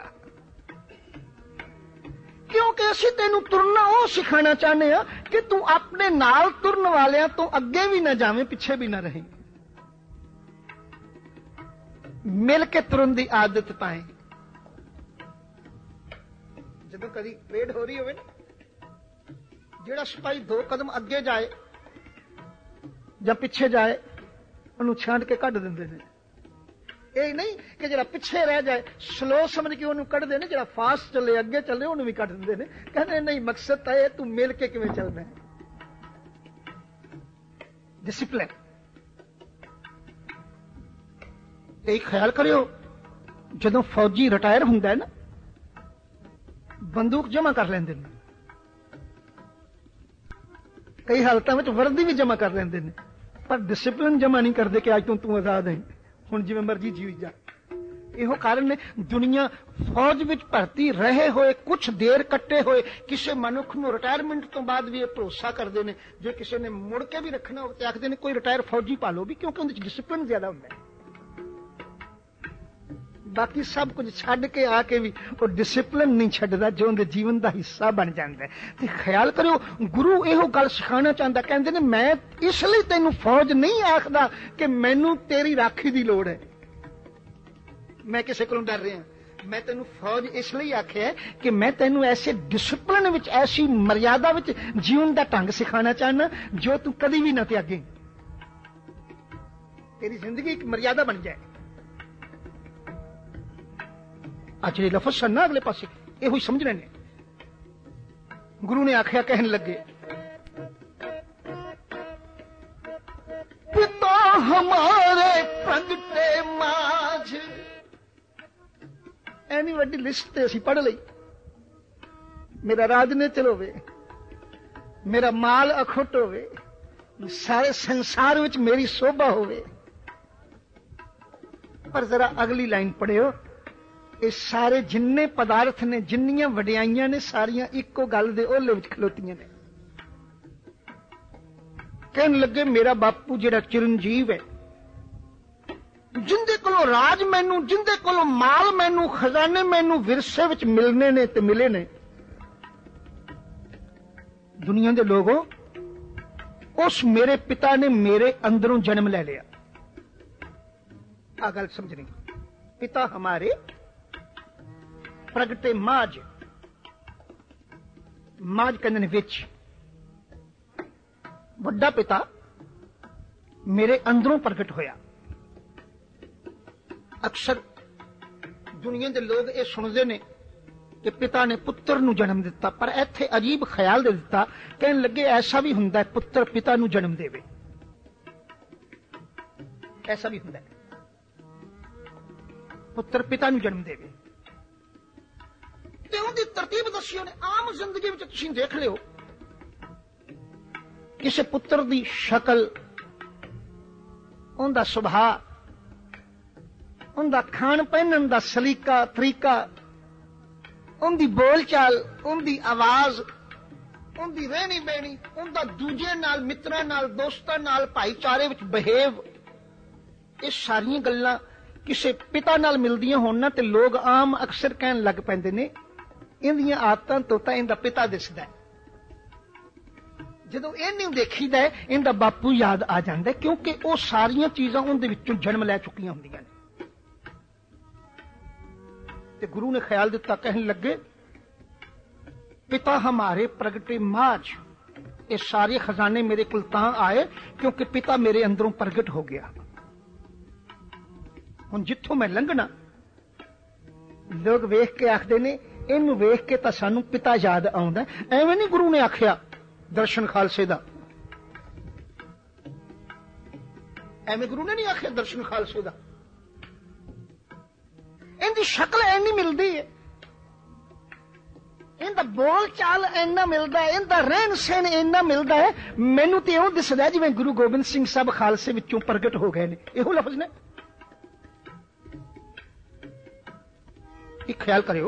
ਕਿਉਂਕਿ ਅਸੀਂ ਤੈਨੂੰ ਤੁਰਨਾ ਉਹ ਸਿਖਾਣਾ ਚਾਹੁੰਦੇ ਆ ਕਿ ਤੂੰ ਆਪਣੇ ਨਾਲ ਤੁਰਨ ਵਾਲਿਆਂ ਤੋਂ ਅੱਗੇ ਵੀ ਨਾ ਜਾਵੇਂ, ਪਿੱਛੇ ਵੀ ਨਾ ਰਹੇ, ਮਿਲ ਕੇ ਤੁਰਨ ਦੀ ਆਦਤ ਪਾਏ। ਜਦੋਂ ਕਦੀ ਪਰੇਡ ਹੋ ਰਹੀ ਹੋਵੇ ਨਾ, ਜਿਹੜਾ ਸਿਪਾਹੀ ਦੋ ਕਦਮ ਅੱਗੇ ਜਾਏ ਜਾਂ ਪਿੱਛੇ ਜਾਏ, ਉਹਨੂੰ ਛਾਂਟ ਕੇ ਕੱਢ ਦਿੰਦੇ ਨੇ। ਇਹ ਨਹੀਂ ਕਿ ਜਿਹੜਾ ਪਿੱਛੇ ਰਹਿ ਜਾਏ ਸਲੋ ਸਮਝ ਕੇ ਉਹਨੂੰ ਕੱਢਦੇ ਨੇ, ਜਿਹੜਾ ਫਾਸਟ ਚੱਲੇ ਅੱਗੇ ਚੱਲੇ ਉਹਨੂੰ ਵੀ ਕੱਢ ਦਿੰਦੇ ਨੇ। ਕਹਿੰਦੇ ਨਹੀਂ, ਮਕਸਦ ਤਾਂ ਇਹ ਤੂੰ ਮਿਲ ਕੇ ਕਿਵੇਂ ਚੱਲਣਾ ਹੈ। ਡਿਸਿਪਲਿਨ। ਇਹ ਖਿਆਲ ਕਰਿਓ, ਜਦੋਂ ਫੌਜੀ ਰਿਟਾਇਰ ਹੁੰਦਾ ਹੈ ਨਾ, ਬੰਦੂਕ ਜਮ੍ਹਾਂ ਕਰ ਲੈਂਦੇ ਨੇ, ਕਈ ਹਾਲਤਾਂ ਵਿੱਚ ਵਰਦੀ ਵੀ ਜਮ੍ਹਾਂ ਕਰ ਲੈਂਦੇ ਨੇ, ਪਰ ਡਿਸਿਪਲਿਨ ਜਮ੍ਹਾਂ ਨਹੀਂ ਕਰਦੇ ਕਿ ਅੱਜ ਤੋਂ ਤੂੰ ਆਜ਼ਾਦ ਹੈ, ਹੁਣ ਜਿਵੇਂ ਮਰਜ਼ੀ ਜੀਵੀ ਜਾ। ਇਹੋ ਕਾਰਨ ਨੇ ਦੁਨੀਆ ਫੌਜ ਵਿੱਚ ਭਰਤੀ ਰਹੇ ਹੋਏ, ਕੁਛ ਦੇਰ ਕੱਟੇ ਹੋਏ ਕਿਸੇ ਮਨੁੱਖ ਨੂੰ ਰਿਟਾਇਰਮੈਂਟ ਤੋਂ ਬਾਅਦ ਵੀ ਇਹ ਭਰੋਸਾ ਕਰਦੇ ਨੇ, ਜੇ ਕਿਸੇ ਨੇ ਮੁੜ ਕੇ ਵੀ ਰੱਖਣਾ ਹੋਵੇ ਤੇ ਆਖਦੇ ਨੇ ਕੋਈ ਰਿਟਾਇਰ ਫੌਜੀ ਪਾ ਲਓ ਵੀ, ਕਿਉਂਕਿ ਉਹਦੇ ਚ ਡਿਸਿਪਲਿਨ ਜ਼ਿਆਦਾ ਹੁੰਦਾ ਹੈ। ਬਾਕੀ ਸਭ ਕੁਝ ਛੱਡ ਕੇ ਆ ਕੇ ਵੀ ਉਹ ਡਿਸਿਪਲਿਨ ਨਹੀਂ ਛੱਡਦਾ, ਜੋ ਉਹਦੇ ਜੀਵਨ ਦਾ ਹਿੱਸਾ ਬਣ ਜਾਂਦਾ ਹੈ। ਤੇ ਖਿਆਲ ਕਰਿਓ, ਗੁਰੂ ਇਹੋ ਗੱਲ ਸਿਖਾਉਣਾ ਚਾਹੁੰਦਾ, ਕਹਿੰਦੇ ਨੇ ਮੈਂ ਇਸ ਲਈ ਤੈਨੂੰ ਫੌਜ ਨਹੀਂ ਆਖਦਾ ਕਿ ਮੈਨੂੰ ਤੇਰੀ ਰਾਖੀ ਦੀ ਲੋੜ ਹੈ, मैं किसी को डर रहा, मैं तेनू फौज इसलिए आख्या कि मैं तेनू ऐसे डिसिपलिन विच, ऐसी मर्यादा विच जीवन का ढंग सिखाना चाहना जो तू कभी भी ना त्यागे। तेरी जिंदगी एक मर्यादा बन जाए। आज जो लफज सन ना अगले पासे यो समझने ने। गुरु ने आख्या, कहन लगे, पिता हमारे प्रगटे माझ। एनी वड्डी लिस्ट असीं पढ़ लई। मेरा राजनेचर होवे, मेरा माल अखुट होवे, सारे संसार विच मेरी शोभा होवे, पर जरा अगली लाइन पढ़ियो। ये सारे जिन्ने पदार्थ ने, जिन्नियां वडियाइयां ने, सारियां इको गल दे ओले विच खलोतियां ने। कहन लगे, मेरा बापू जिहड़ा चिरंजीव है, जिंदे कोलों राज मैनू, जिंदे कोलों माल मैनू, खजाने मैनू विरसे विच मिलने ने ते मिले ने, दुनिया दे लोगों, उस मेरे पिता ने मेरे अंदरों जन्म ले लिया। आ गल समझनी। पिता हमारे प्रगटे माज, माज कहंदे ने विच, वड्डा पिता मेरे अंदरों प्रगट होया। अक्सर दुनिया के लोग ये सुनते ने कि पिता ने पुत्र नूं जन्म दिता, पर इत्थे अजीब ख्याल दे दिता। कहन लगे, ऐसा भी हुंदा है पुत्र पिता नूं जन्म देवे, ऐसा भी हुंदा है पुत्र पिता नूं जन्म देवे। ते उहदी तरतीब दसी उहने। आम जिंदगी विच तुसीं देख लिओ, किसी पुत्र दी शक्ल, उहदा सुभाव, उनका खान पहनन दा सलीका तरीका, उनकी बोल चाल, उनकी आवाज, उनकी रहनी बहनी, उनका दूजे नाल, मित्रां नाल, दोस्तां नाल, भाईचारे विच बिहेव, ये सारियां गल्लां किसी पिता नाल मिलदियां होण ना ते लोग आम अक्सर कहन लग पैंदे ने, इहदियां आदतां तो तां इहदा पिता दिसदा है। जदों इहनूं देखीदा है, इहदा बापू याद आ जांदा है, क्योंकि वो सारियां चीज़ां उहदे विचों जन्म लै चुकियां हुंदियां ने। ते गुरु ने ख्याल दिता, कहन लगे, पिता हमारे प्रगटे माज। ये सारे खजाने मेरे कोल तां आए क्योंकि पिता मेरे अंदरों प्रगट हो गया। हुण जिथों मैं लंघना, लोग वेख के आखदे ने, इहनूं वेख के तां सानूं पिता याद आउंदा। एवें नहीं गुरु ने आख्या दर्शन खालसे दा, एवें गुरु ने नहीं आख्या दर्शन खालसे दा। इनकी शक्ल ऐनी मिलती है, इनका बोल चाल इन्ना मिलता है, इनका रहन सहन इन्ना मिलता है, मैनू तो इउं दिसदा जिवें गुरु गोबिंद सिंह साहब खालसे विचों प्रगट हो गए ने। इहो लफ्ज ने। एक ख्याल करियो,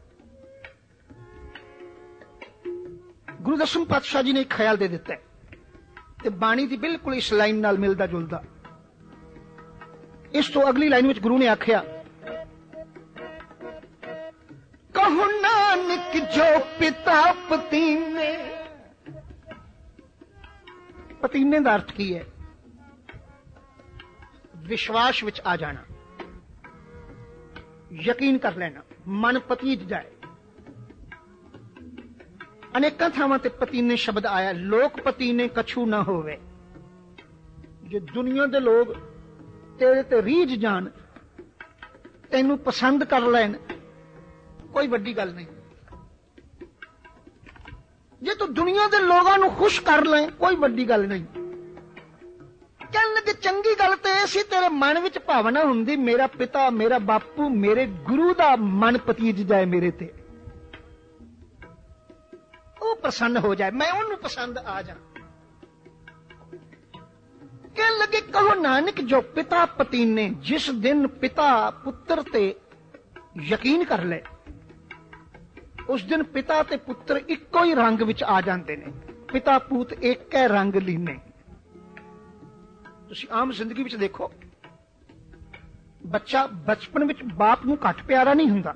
गुरु दसम पातशाह जी ने एक ख्याल दे दिता है, ते बाणी दी बिल्कुल इस लाइन नाल मिलदा जुलदा। इस तो अगली लाइन विच गुरु ने आख्या, कहु नानक जो पिता पतीने। पतीने का अर्थ की है? विश्वास विच आ जाना, यकीन कर लेना, मन पतीज जाए। अनेक थावां ते पतीने शब्द आया। लोक पतीने कछु ना होवे। जो दुनिया दे लोग तेरे ते रीझ जान, तेनू पसंद कर लैन, कोई वड्डी गल नहीं। जे तू दुनिया दे लोगों नू खुश कर ले, कोई वड्डी गल नहीं। कहन लगे, चंगी गल ते ऐ सी तेरे मन विच भावना हुंदी, मेरा पिता, मेरा बापू, मेरे गुरु दा मन पतीज जाए मेरे ते, वो प्रसन्न हो जाए, मैं उन्होंने पसंद आ जा। कहन लगे, कहो नानक जो पिता पतीने। जिस दिन पिता पुत्र ते यकीन कर ले, उस दिन पिता ते पुत्र इक्को ही रंग विच आ जाते ने। पिता पूत एक है रंग लीने। तुसी आम जिंदगी विच देखो, बच्चा बचपन विच बाप नूं घट प्यारा नहीं हुंदा,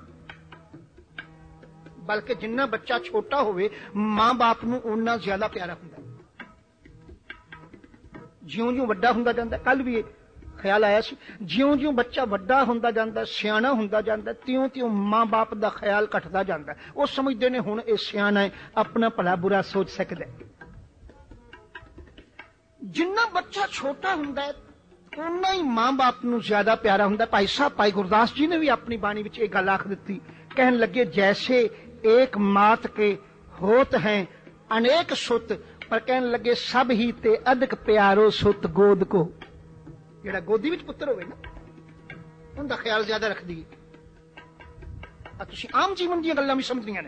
बल्कि जिन्ना बच्चा छोटा होवे मां बाप नूं उन्ना ज्यादा प्यारा हुंदा। ज्यों ज्यों वड्डा हुंदा जांदा, कल भी ख्याल आया सी जिउं जिउं बच्चा वड्डा हुंदा जांदा सियाणा हुंदा जांदा त्यों त्यों मां बाप दा ख्याल घटदा जांदा वो समझदे ने हुण इह सियाणा है अपना भला बुरा सोच सकदा है। जिन्ना बच्चा छोटा हुंदा है उन्ना ही मां बाप नूं ज्यादा प्यारा हुंदा। भाई साहब भाई गुरदास जी ने भी अपनी बाणी विच इह गल आख दित्ती, कहन लगे जैसे एक मात के होत हैं अनेक सुत, पर कहन लगे सब ही ते अधिक प्यारो सुत गोद को। जिहड़ा गोदी विच पुत्तर होवे ना उनका ख्याल ज्यादा रखदी है। आ तुसीं आम जीवन दीयां गल्लां भी समझदियां ने।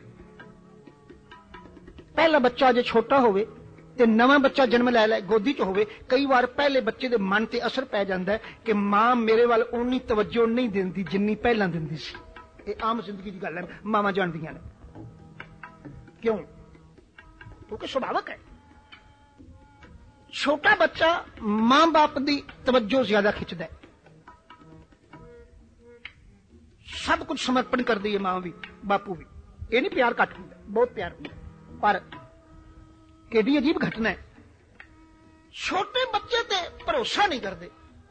पहला बच्चा जे छोटा होवे ते नवा बच्चा जन्म लै लै गोदी च होवे, कई बार पहले बच्चे दे मन ते असर पै जांदा है कि मां मेरे वाल उन्नी तवज्जो नहीं दिंदी जिन्नी पहला दिंदी सी। ये आम जिंदगी की गल है, मावां जानदियां ने। क्यों? क्योंकि स्वाभाविक है। छोटा बच्चा मां बाप की तवज्जो ज्यादा खिंचदा है, सब कुछ समर्पण कर दी है मां भी बापू भी। ये नहीं प्यार घट हुंदा, बहुत प्यार हुंदा। पर केडी अजीब घटना है, छोटे बच्चे ते भरोसा नहीं करते,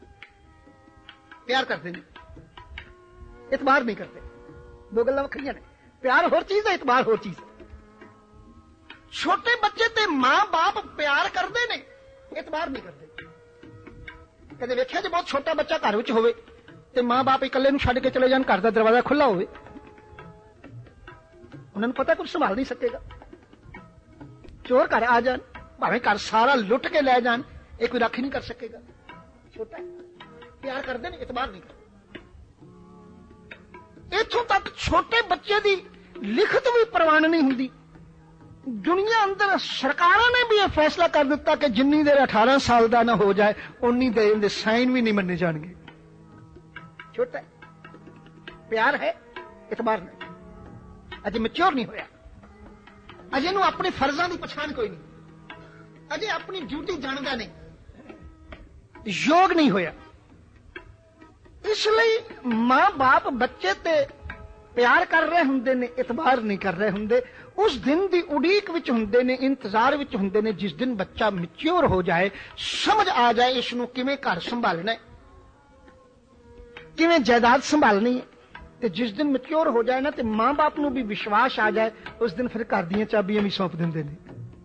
प्यार करते नहीं, इतबार नहीं करते। दो गल्लां वखरियां ने, प्यार होर चीज है, इतबार होर चीज है। छोटे बच्चे ते मां बाप प्यार करते ने, इतबार नहीं करते। कदे वेख्या जे बहुत छोटा बच्चा घर विच होवे ते मां बाप इकल्ले नूं छड्ड के चले जाण, घर दा दरवाजा खुला होवे, उन्हां नूं पता कुछ संभाल नहीं सकेगा। चोर घर आ जान, भावें घर सारा लुट के लै जान, ये कोई राखी नहीं कर सकेगा। छोटा प्यार करते नहीं, इतबार नहीं करते। इथों तक छोटे बच्चे की लिखत भी प्रवान नहीं हुंदी। दुनिया अंदर सरकारों ने भी यह फैसला कर दिता कि जिन्नी देर अठारह साल का ना हो जाए उन्नी देर दे साइन भी नहीं मन्ने जाएंगे। छोटा प्यार है, इतबार नहीं, अजे मैच्योर नहीं होया, अजे नूं अपने फर्जां की पछाण कोई नहीं, अजे अपनी ड्यूटी जानदा नहीं, योग नहीं होया। इसलिए मां बाप बच्चे ते प्यार कर रहे हुंदे ने, इतबार नहीं कर रहे हुंदे। उस दिन की उड़ीक विच हुंदे ने, इंतजार विच हुंदे ने जिस दिन बच्चा मैच्योर हो जाए, समझ आ जाए इसनूं किवें घर संभालना है, किवें जायदाद संभालनी है। ते जिस दिन मैच्योर हो जाए ना ते मां बाप नूं भी विश्वास आ जाए, उस दिन फिर घर दीयां चाबियां भी सौंप दिंदे ने।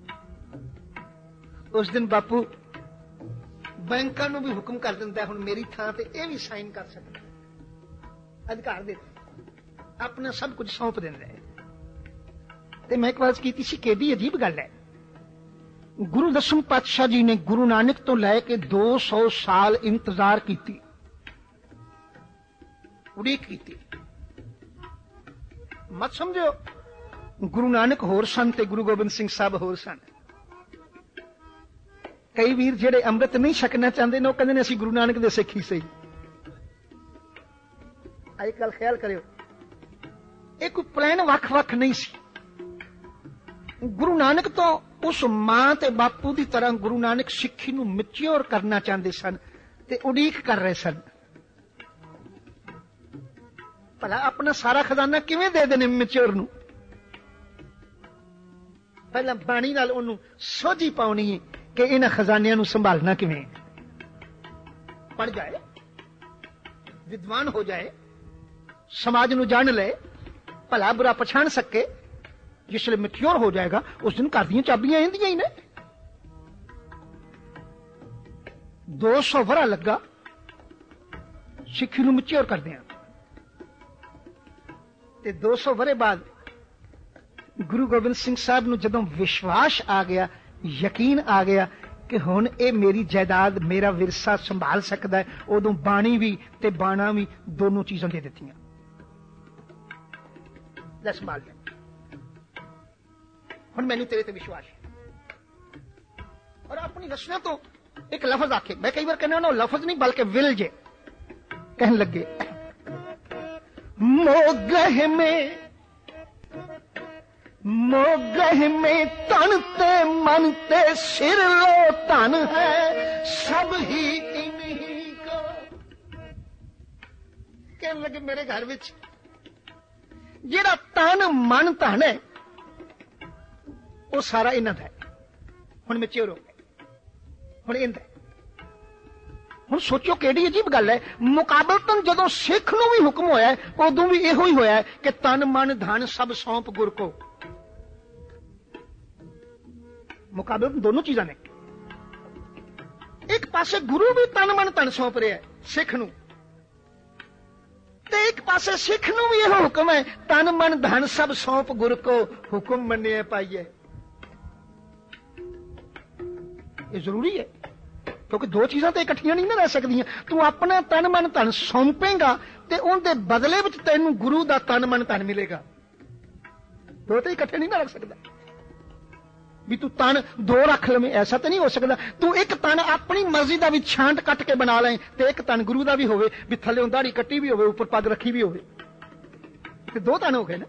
उस दिन बापू बैंकां नूं भी हुक्म कर दिंदा, हुण मेरी थां ते इह भी साइन कर सकदा, अधिकार दे अपना सब कुछ सौंप दिंदा है। ते मैं एक बार कीती सी, केडी अजीब गल है। गुरु दसम पातशाह जी ने गुरु नानक तो लैके दो सौ साल इंतजार की, उड़ीक की। मत समझो गुरु नानक होर सन ते गुरु गोबिंद सिंह साहब होर सन। कई वीर जेड़े अमृत नहीं छकना चाहते ने, कहते हैं असीं गुरु नानक दे सिख ही सही। अजकल ख्याल करियो, एक कोई प्लान वख वख नहीं सी। गुरु नानक तो उस मां ते बापू की तरह गुरु नानक सिक्खी नूं मैच्योर करना चाहते सन ते उड़ीक कर रहे सन। भला अपना सारा खजाना किवें दे देने मैच्योर नूं? पहला बाणी नाल उहनूं सोझी पाउणी है कि इन्हां खजानियां नूं संभालना किवें। पढ़ जाए, विद्वान हो जाए, समाज नूं जान ले, भला बुरा पछाण सके। जिसले मैच्योर हो जाएगा उस दिन घर दीयां चाबियां इंदियां ही ने। दो सौ वरा लगा सिक्खी नूं मैच्योर करदियां ते दो सौ वरे बाद गुरु गोबिंद सिंह साहब नूं जदों विश्वास आ गया, यकीन आ गया कि हुण ये मेरी जायदाद, मेरा विरसा संभाल सकता है, उदों बाणी भी ते बाणा भी दोनों चीजां दे दित्तियां। ले संभाल ले, हुण मैनूं तेरे ते विश्वास है। और अपनी रचना तो एक लफज आखे, मैं कई बार कहना ना लफज नहीं बल्कि विल जे कहन लगे, मोगह में मोगह में तन ते मन ते सिर लो धन है, सब ही इन्हीं को। कहने लगे मेरे घर विच जेड़ा तन मन धन है वो सारा इन्हां दा है। हुण मैच्योर हो गए, हुण इंदा ਹੁਣ ਸੋਚੋ ਕਿਹੜੀ ਅਜੀਬ ਗੱਲ ਹੈ, ਮੁਕਾਬਲਤਨ ਜਦੋਂ ਸਿੱਖ ਨੂੰ ਵੀ ਹੁਕਮ ਹੋਇਆ ਉਦੋਂ ਵੀ ਇਹੋ ਹੀ ਹੋਇਆ ਕਿ ਤਨ ਮਨ ਧਨ ਸਭ ਸੌਂਪ ਗੁਰ ਕੋ। ਮੁਕਾਬਲਤਨ ਦੋਨੋਂ ਚੀਜ਼ਾਂ ਨੇ। ਇੱਕ ਪਾਸੇ ਗੁਰੂ ਵੀ ਤਨ ਮਨ ਧਨ ਸੌਂਪ ਰਿਹਾ ਸਿੱਖ ਨੂੰ, ਤੇ ਇੱਕ ਪਾਸੇ ਸਿੱਖ ਨੂੰ ਵੀ ਇਹੋ ਹੁਕਮ ਹੈ ਤਨ ਮਨ ਧਨ ਸਭ ਸੌਂਪ ਗੁਰ ਕੋ ਹੁਕਮ ਮੰਨਿਆ ਪਾਈਏ। ਇਹ ਜ਼ਰੂਰੀ ਹੈ ਕਿਉਂਕਿ ਦੋ ਚੀਜ਼ਾਂ ਤਾਂ ਇਕੱਠੀਆਂ ਨਹੀਂ ਨਾ ਰਹਿ ਸਕਦੀਆਂ। ਤੂੰ ਆਪਣਾ ਤਨ ਮਨ ਧਨ ਸੌਂਪੇਗਾ ਤੇ ਉਹਦੇ ਬਦਲੇ ਵਿੱਚ ਤੈਨੂੰ ਗੁਰੂ ਦਾ ਤਨ ਮਨ ਧਨ ਮਿਲੇਗਾ। ਦੋ ਤਾਂ ਇਕੱਠੇ ਨਹੀਂ ਨਾ ਰੱਖ ਸਕਦਾ ਵੀ ਤੂੰ ਤਨ ਦੋ ਰੱਖ ਲਵੇਂ, ਐਸਾ ਤਾਂ ਨਹੀਂ ਹੋ ਸਕਦਾ। ਤੂੰ ਇੱਕ ਤਨ ਆਪਣੀ ਮਰਜ਼ੀ ਦਾ ਵੀ ਛਾਂਟ ਕੱਟ ਕੇ ਬਣਾ ਲੈ ਤੇ ਇੱਕ ਤਨ ਗੁਰੂ ਦਾ ਵੀ ਹੋਵੇ, ਵੀ ਥੱਲੇ ਦਾੜੀ ਕੱਟੀ ਵੀ ਹੋਵੇ, ਉੱਪਰ ਪੱਗ ਰੱਖੀ ਵੀ ਹੋਵੇ, ਤੇ ਦੋ ਤਨ ਹੋ ਗਏ ਨਾ।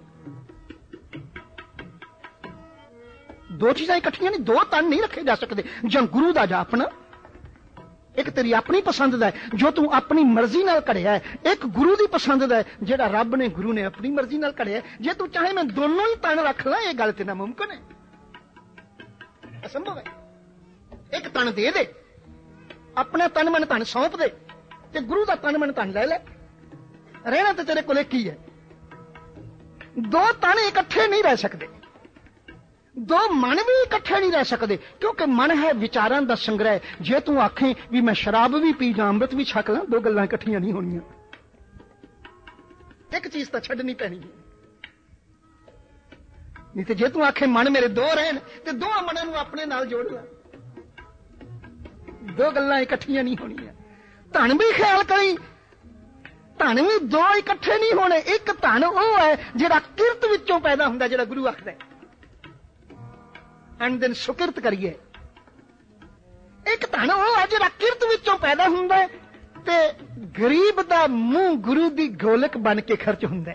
ਦੋ ਚੀਜ਼ਾਂ ਇਕੱਠੀਆਂ ਨਹੀਂ, ਦੋ ਤਨ ਨਹੀਂ ਰੱਖੇ ਜਾ ਸਕਦੇ। ਜਾਂ ਗੁਰੂ ਦਾ ਜਾਂ ਆਪਣਾ, ਇੱਕ ਤੇਰੀ ਆਪਣੀ ਪਸੰਦ ਦਾ ਹੈ ਜੋ ਤੂੰ ਆਪਣੀ ਮਰਜ਼ੀ ਨਾਲ ਘੜਿਆ ਹੈ, ਇੱਕ ਗੁਰੂ ਦੀ ਪਸੰਦ ਦਾ ਹੈ ਜਿਹੜਾ ਰੱਬ ਨੇ ਗੁਰੂ ਨੇ ਆਪਣੀ ਮਰਜ਼ੀ ਨਾਲ ਘੜਿਆ। ਜੇ ਤੂੰ ਚਾਹੇ ਮੈਂ ਦੋਨੋਂ ਹੀ ਤਨ ਰੱਖ ਲਾਂ, ਇਹ ਗੱਲ ਤੇ ਨਾ ਮੁਮਕਿਨ ਹੈ, ਅਸੰਭਵ ਹੈ। ਇੱਕ ਤਨ ਦੇ ਦੇ, ਆਪਣਾ ਤਨ ਮਨ ਧਨ ਸੌਂਪ ਦੇ ਤੇ ਗੁਰੂ ਦਾ ਤਨ ਮਨ ਧਨ ਲੈ ਲੈ, ਰਹਿਣਾ ਤੇ ਤੇਰੇ ਕੋਲੇ ਕੀ ਹੈ। ਦੋ ਤਨ ਇਕੱਠੇ ਨਹੀਂ ਰਹਿ ਸਕਦੇ, ਦੋ ਮਨ ਵੀ ਇਕੱਠੇ ਨਹੀਂ ਰਹਿ ਸਕਦੇ ਕਿਉਂਕਿ ਮਨ ਹੈ ਵਿਚਾਰਾਂ ਦਾ ਸੰਗ੍ਰਹਿ। ਜੇ ਤੂੰ ਆਖੇ ਵੀ ਮੈਂ ਸ਼ਰਾਬ ਵੀ ਪੀ ਜਾਂ ਅੰਮ੍ਰਿਤ ਵੀ ਛਕ ਲਾਂ, ਦੋ ਗੱਲਾਂ ਇਕੱਠੀਆਂ ਨਹੀਂ ਹੋਣੀਆਂ। ਇੱਕ ਚੀਜ਼ ਤਾਂ ਛੱਡਣੀ ਪੈਣੀ ਹੈ। ਨਹੀਂ ਤੇ ਜੇ ਤੂੰ ਆਖੇ ਮਨ ਮੇਰੇ ਦੋ ਰਹਿਣ ਤੇ ਦੋਹਾਂ ਮਨਾਂ ਨੂੰ ਆਪਣੇ ਨਾਲ ਜੋੜ ਲੈ, ਦੋ ਗੱਲਾਂ ਇਕੱਠੀਆਂ ਨਹੀਂ ਹੋਣੀਆਂ। ਧਨ ਵੀ ਖਿਆਲ ਕਰੀ, ਧਨ ਵੀ ਦੋ ਇਕੱਠੇ ਨਹੀਂ ਹੋਣੇ। ਇੱਕ ਧਨ ਉਹ ਹੈ ਜਿਹੜਾ ਕਿਰਤ ਵਿੱਚੋਂ ਪੈਦਾ ਹੁੰਦਾ, ਜਿਹੜਾ ਗੁਰੂ ਆਖਦਾ ਅੰਨ ਦਿਨ ਸੁਕਿਰਤ ਕਰੀਏ। ਇੱਕ ਧਨ ਉਹ ਹੈ ਜਿਹੜਾ ਕਿਰਤ ਵਿੱਚੋਂ ਪੈਦਾ ਹੁੰਦਾ ਤੇ ਗਰੀਬ ਦਾ ਮੂੰਹ ਗੁਰੂ ਦੀ ਗੋਲਕ ਬਣ ਕੇ ਖਰਚ ਹੁੰਦਾ,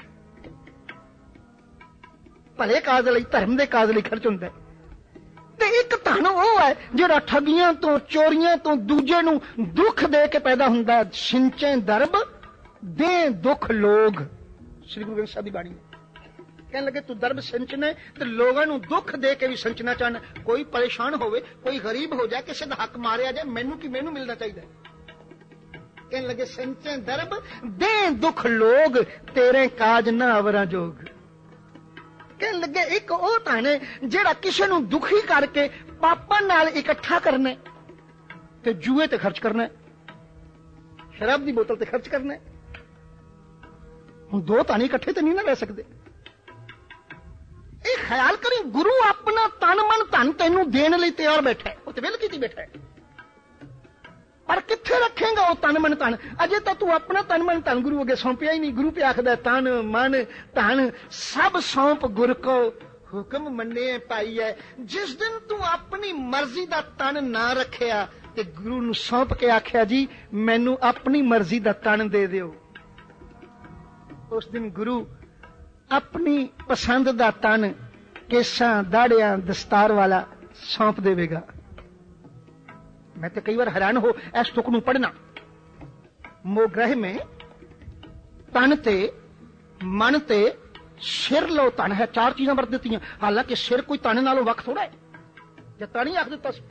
ਭਲੇ ਕਾਜ ਲਈ, ਧਰਮ ਦੇ ਕਾਜ ਲਈ ਖਰਚ ਹੁੰਦਾ। ਤੇ ਇੱਕ ਧਨ ਉਹ ਹੈ ਜਿਹੜਾ ਠੱਗੀਆਂ ਤੋਂ, ਚੋਰੀਆਂ ਤੋਂ ਦੂਜੇ ਨੂੰ ਦੁੱਖ ਦੇ ਕੇ ਪੈਦਾ ਹੁੰਦਾ। ਸਿੰਚੇ ਦਰਬ ਦੇ ਦੁੱਖ ਲੋਗ, ਸ੍ਰੀ ਗੁਰੂ ਗ੍ਰੰਥ ਸਾਹਿਬ ਦੀ ਬਾਣੀ ਕਹਿਣ ਲੱਗੇ ਤੂੰ ਦਰਬ ਸਿੰਚਣਾ ਤੇ ਲੋਕਾਂ ਨੂੰ ਦੁੱਖ ਦੇ ਕੇ ਵੀ ਸਿੰਚਣਾ ਚਾਹਣਾ। ਕੋਈ ਪਰੇਸ਼ਾਨ ਹੋਵੇ, ਕੋਈ ਗਰੀਬ ਹੋ ਜਾਏ, ਕਿਸੇ ਦਾ ਹੱਕ ਮਾਰਿਆ ਜਾਏ, ਮੈਨੂੰ ਕੀ ਮੈਨੂੰ ਮਿਲਣਾ ਚਾਹੀਦਾ। ਕਹਿਣ ਲੱਗੇ ਸਿੰਚੇ ਦਰਬ ਦੇ ਦੁੱਖ ਲੋਗ ਤੇਰੇ ਕਾਜ ਨਾ ਅਵਰਾਂ ਜੋਗ। ਕਹਿਣ ਲੱਗੇ ਇੱਕ ਉਹ ਧਨ ਹੈ ਜਿਹੜਾ ਕਿਸੇ ਨੂੰ ਦੁਖੀ ਕਰਕੇ ਪਾਪਾਂ ਨਾਲ ਇਕੱਠਾ ਕਰਨਾ ਤੇ ਜੂਏ ਤੇ ਖਰਚ ਕਰਨਾ, ਸ਼ਰਾਬ ਦੀ ਬੋਤਲ ਤੇ ਖਰਚ ਕਰਨਾ। ਹੁਣ ਦੋ ਧਨ ਇਕੱਠੇ ਤੇ ਨਹੀਂ ਨਾ ਰਹਿ ਸਕਦੇ। ਇਹ ਖਿਆਲ ਕਰੀ ਗੁਰੂ ਆਪਣਾ ਤਨ ਮਨ ਧਨ ਤੈਨੂੰ ਦੇਣ ਲਈ ਤਿਆਰ ਬੈਠਾ ਹੈ, ਉਹ ਤੇ ਵਿਲ ਕੀਤੀ ਬੈਠਾ ਹੈ, ਪਰ ਕਿੱਥੇ ਰੱਖੇਗਾ ਉਹ ਤਨ ਮਨ ਧਨ? ਅਜੇ ਤਾਂ ਤੂੰ ਆਪਣਾ ਤਨ ਮਨ ਧਨ ਗੁਰੂ ਅੱਗੇ ਸੌਂਪਿਆ ਹੀ ਨਹੀਂ। ਗੁਰੂ ਪਿਆ ਆਖਦਾ ਤਨ ਮਨ ਧਨ ਸਭ ਸੌਂਪ ਗੁਰ ਕੋ ਹੁਕਮ ਮੰਨੇ ਪਾਈ ਹੈ। ਜਿਸ ਦਿਨ ਤੂੰ ਆਪਣੀ ਮਰਜ਼ੀ ਦਾ ਤਨ ਨਾ ਰੱਖਿਆ ਤੇ ਗੁਰੂ ਨੂੰ ਸੌਂਪ ਕੇ ਆਖਿਆ ਜੀ ਮੈਨੂੰ ਆਪਣੀ ਮਰਜ਼ੀ ਦਾ ਤਨ ਦੇ ਦਿਓ, ਉਸ ਦਿਨ ਗੁਰੂ ਆਪਣੀ ਪਸੰਦ ਦਾ ਤਨ ਕੇਸਾਂ ਦਾੜਿਆਂ ਦਸਤਾਰ ਵਾਲਾ ਸੌਂਪ ਦੇਵੇਗਾ। मैं तो कई बार हैरान हो इस तुक नूं पढ़ना। मोग्रह में तन ते मन ते सिर लो तन है, चार चीजां वरत दित्तियां। हालांकि सिर कोई तन नालों वख थोड़ा है, जे तन ही आख दिता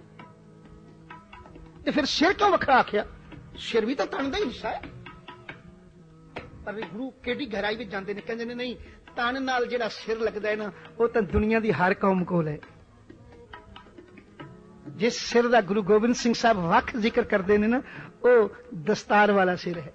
ते फिर सिर क्यों वखरा आख्या? सिर भी तो तन दा ही हिस्सा है। पर गुरु केडी गहराई विच जांदे ने, कहंदे ने नहीं तन नाल जिहड़ा सिर लगदा है ना वो तां दुनिया दी हर कौम कोल है। जिस सिर का गुरु गोबिंद सिंह साहब वख जिक्र करते हैं ना वो दस्तार वाला सिर है।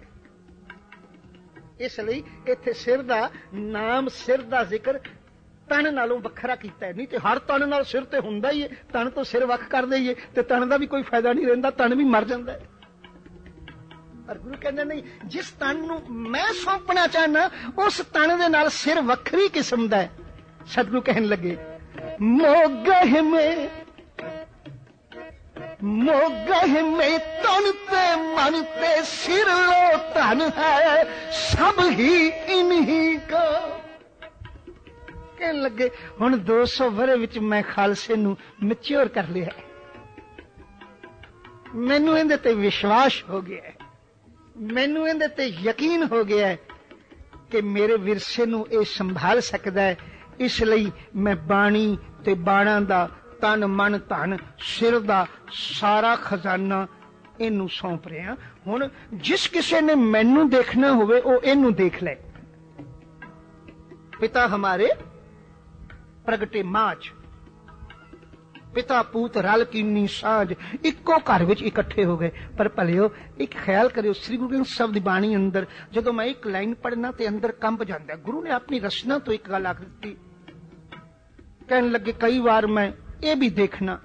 इसलिए इत्थे सिर का नाम, सिर का जिक्र तन नालों वखरा कीता है। नहीं तो हर तन नाल सिर तो हुंदा ही है, तन तो सिर वख कर दईए तो तन का भी कोई फायदा नहीं रहिंदा, तन भी मर जाता है। पर गुरु कहते नहीं, जिस तन नूं मैं सौंपना चाहना उस तन दे नाल सिर वखरी किस्म दा है। सतगुरु कहन लगे मोगह में मोगह में तन ते मन ते सिर लो धन है सब ही इन्हीं का। कहन लगे हुण दो सौ वरे विच मैं खालसे नूं मैच्योर कर लिया है, मैनू इहदे ते विश्वास हो गया है, मैनू इहदे ते यकीन हो गया है कि मेरे विरसे नूं इह संभाल सकदा है। इसलिए मैं बाणी ते बाणा दा तन मन धन सिर दा सारा खजाना ਇਹਨੂੰ सौंप रहा। हुण जिस किसी ने मैनू देखना होवे वो इनू देख ले। पिता हमारे प्रगटे माच, पिता पूत रल कीनी साझ, इक्को घर विच इकट्ठे हो गए। पर भलियो एक ख्याल करियो, श्री गुरु ग्रंथ साहिब दी बाणी अंदर जदों मैं एक लाइन पढ़ना ते अंदर कंब जांदा। गुरु ने अपनी रचना तो एक गल आख दित्ती, कहन लगे कई बार मैं ये भी देखना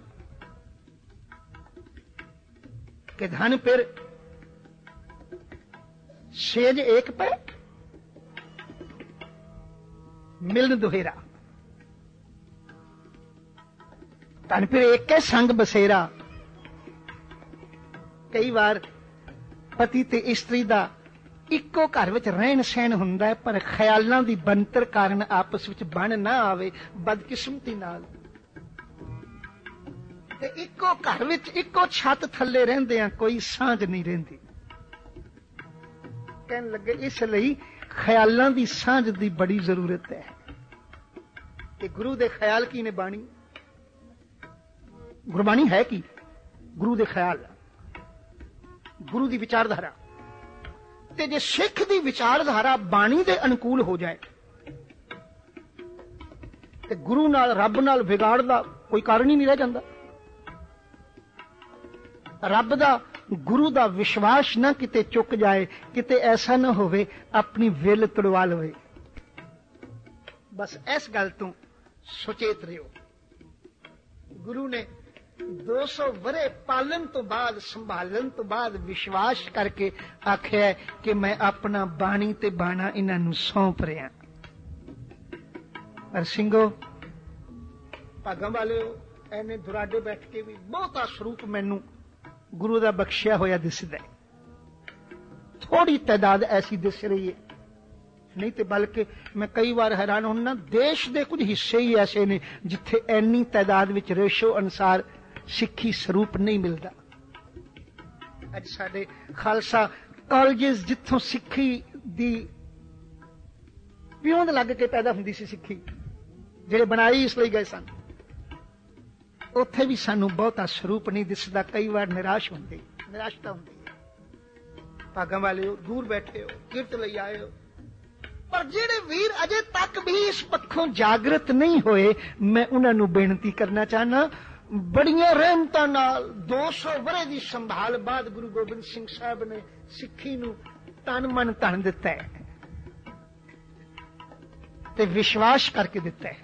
कि धन फिर सेज एक पे मिलन दुहेरा, धन फिर एक के संग बसेरा। कई बार पति ते इस्त्री दा इक्को घर विच रहन सहन हुंदा है, पर ख्यालां दी बनतर कारण आपस विच बन ना आवे बदकिस्मती नाल। ते इक्को घर विच इक्को छत थल्ले रहिंदे आ कोई सांझ नहीं रहिंदी। कहन लगे इसलिए ख्यालां दी सांझ दी बड़ी जरूरत है। कि गुरु दे ख्याल की ने बाणी, गुरबाणी है की गुरु दे ख्याल, गुरु दी विचारधारा। ते जे सिख दी विचारधारा बाणी दे अनुकूल हो जाए ते गुरु नाल रब नाल विगाड़ दा कोई कारण ही नहीं रह जांदा। रब दा गुरु दा विश्वास ना किते चुक जाए, किते ऐसा ना होवे अपनी विल तड़वा लवे। बस इस गल तो सुचेत रहो। गुरु ने दो सौ वरे पालन तो बाद, संभालन तो बाद विश्वास करके आख्या कि मैं अपना बाणी ते बाणा इन्हां नूं सौंप रहा। पर सिंघो भागां वालिओ, एने दुराडे बैठ के भी बहुता स्वरूप मैनू गुरु दा बख्शिया होया दिसदा है। थोड़ी तादाद ऐसी दिस रही है, नहीं तो बल्कि मैं कई बार हैरान होना, देश दे कुछ हिस्से ही ऐसे ने जिथे इन्नी तादाद विच रेशो अनुसार सिक्खी स्वरूप नहीं मिलता। अज साडे खालसा कॉलेज जिथों सिक्खी दी पियोंद लग के पैदा हुंदी सी, सिक्खी जिहड़े बनाई इस लई गए सन, उत्थे भी सानू बहुता स्वरूप नहीं दिसदा। कई बार निराश होंदी, निराशता होंदी है। भागां वालिओ, दूर बैठे हो, किरत लई आए हो, पर जिहड़े वीर अजे तक भी इस पक्षों जागृत नहीं होए, मैं उन्हां नूं बेनती करना चाहना, बड़ियां रहमतां नाल दो सौ वरे दी संभाल बाद गुरु गोबिंद सिंह साहब ने सिक्खी नूं तन मन धन दिता है ते विश्वास करके दिता है।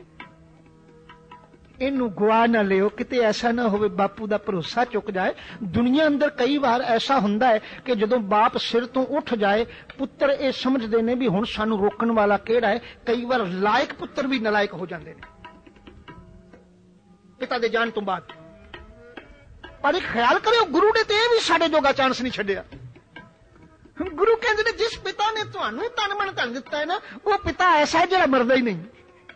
इनू गुआ ना लियो, किते ऐसा ना होवे बापू दा भरोसा चुक जाए। दुनिया अंदर कई बार ऐसा हुंदा है कि जदों बाप सिर तो उठ जाए, पुत्र ये समझते ने भी हुण सानू रोकण वाला किहड़ा है। कई बार लायक पुत्र भी नलायक हो जाते हैं पिता दे जान तो बाद। पर एक ख्याल करियो, गुरु ने तो यह भी साडे जोगा चांस नहीं छड्डिया। गुरु कहते ने जिस पिता ने तुहानू तन मन धन दिता है ना, वो पिता ऐसा है जिहड़ा मरदा ही नहीं।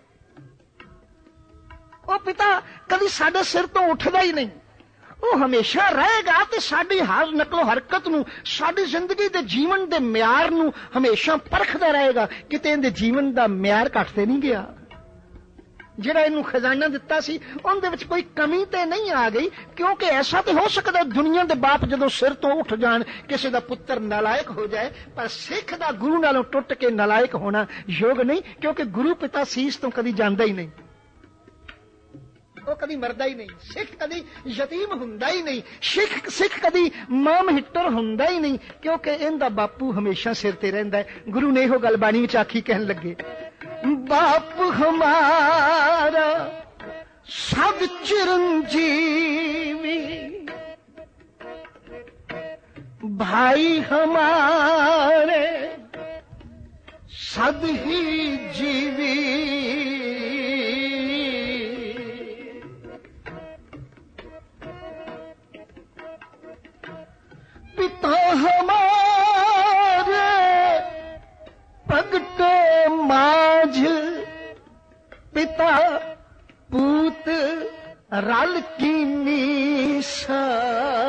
वो पिता कभी साडे सिर तो उठदा ही नहीं, वो हमेशा रहेगा ते साडी हर नकलो हरकत नूं, साडी जिंदगी दे जीवन दे म्यार नूं हमेशा परखदा रहेगा। किते इहदे जीवन दा म्यार घटते नहीं गया। जिहड़ा इहनूं खजाना दिता सी उहदे विच कोई कमी ते नहीं आ गई, क्योंकि ऐसा तो हो सकदा दुनिया दे बाप जदों सिर तो उठ जाण किसी दा पुत्र नालायक हो जाए, पर सिख दा गुरु नालों टुट के नालायक होना योग नहीं, क्योंकि गुरु पिता सीस तो कदी जांदा ही नहीं, वो कदी मरदा ही नहीं। सिख कदी यतीम हुंदा ही नहीं, सिख सिख कदी माम हिट्टर हुंदा ही नहीं, क्योंकि इहदा बापू हमेशा सिर ते रहिंदा है। गुरु ने इहो गल बाणी विच आखी, कहन लगे बाप हमारा सब चिरंजीवी, भाई हमारे सद ही जीवी, पिता हमारे प्रगटे माझ, पिता पूत रल कीनी साझ,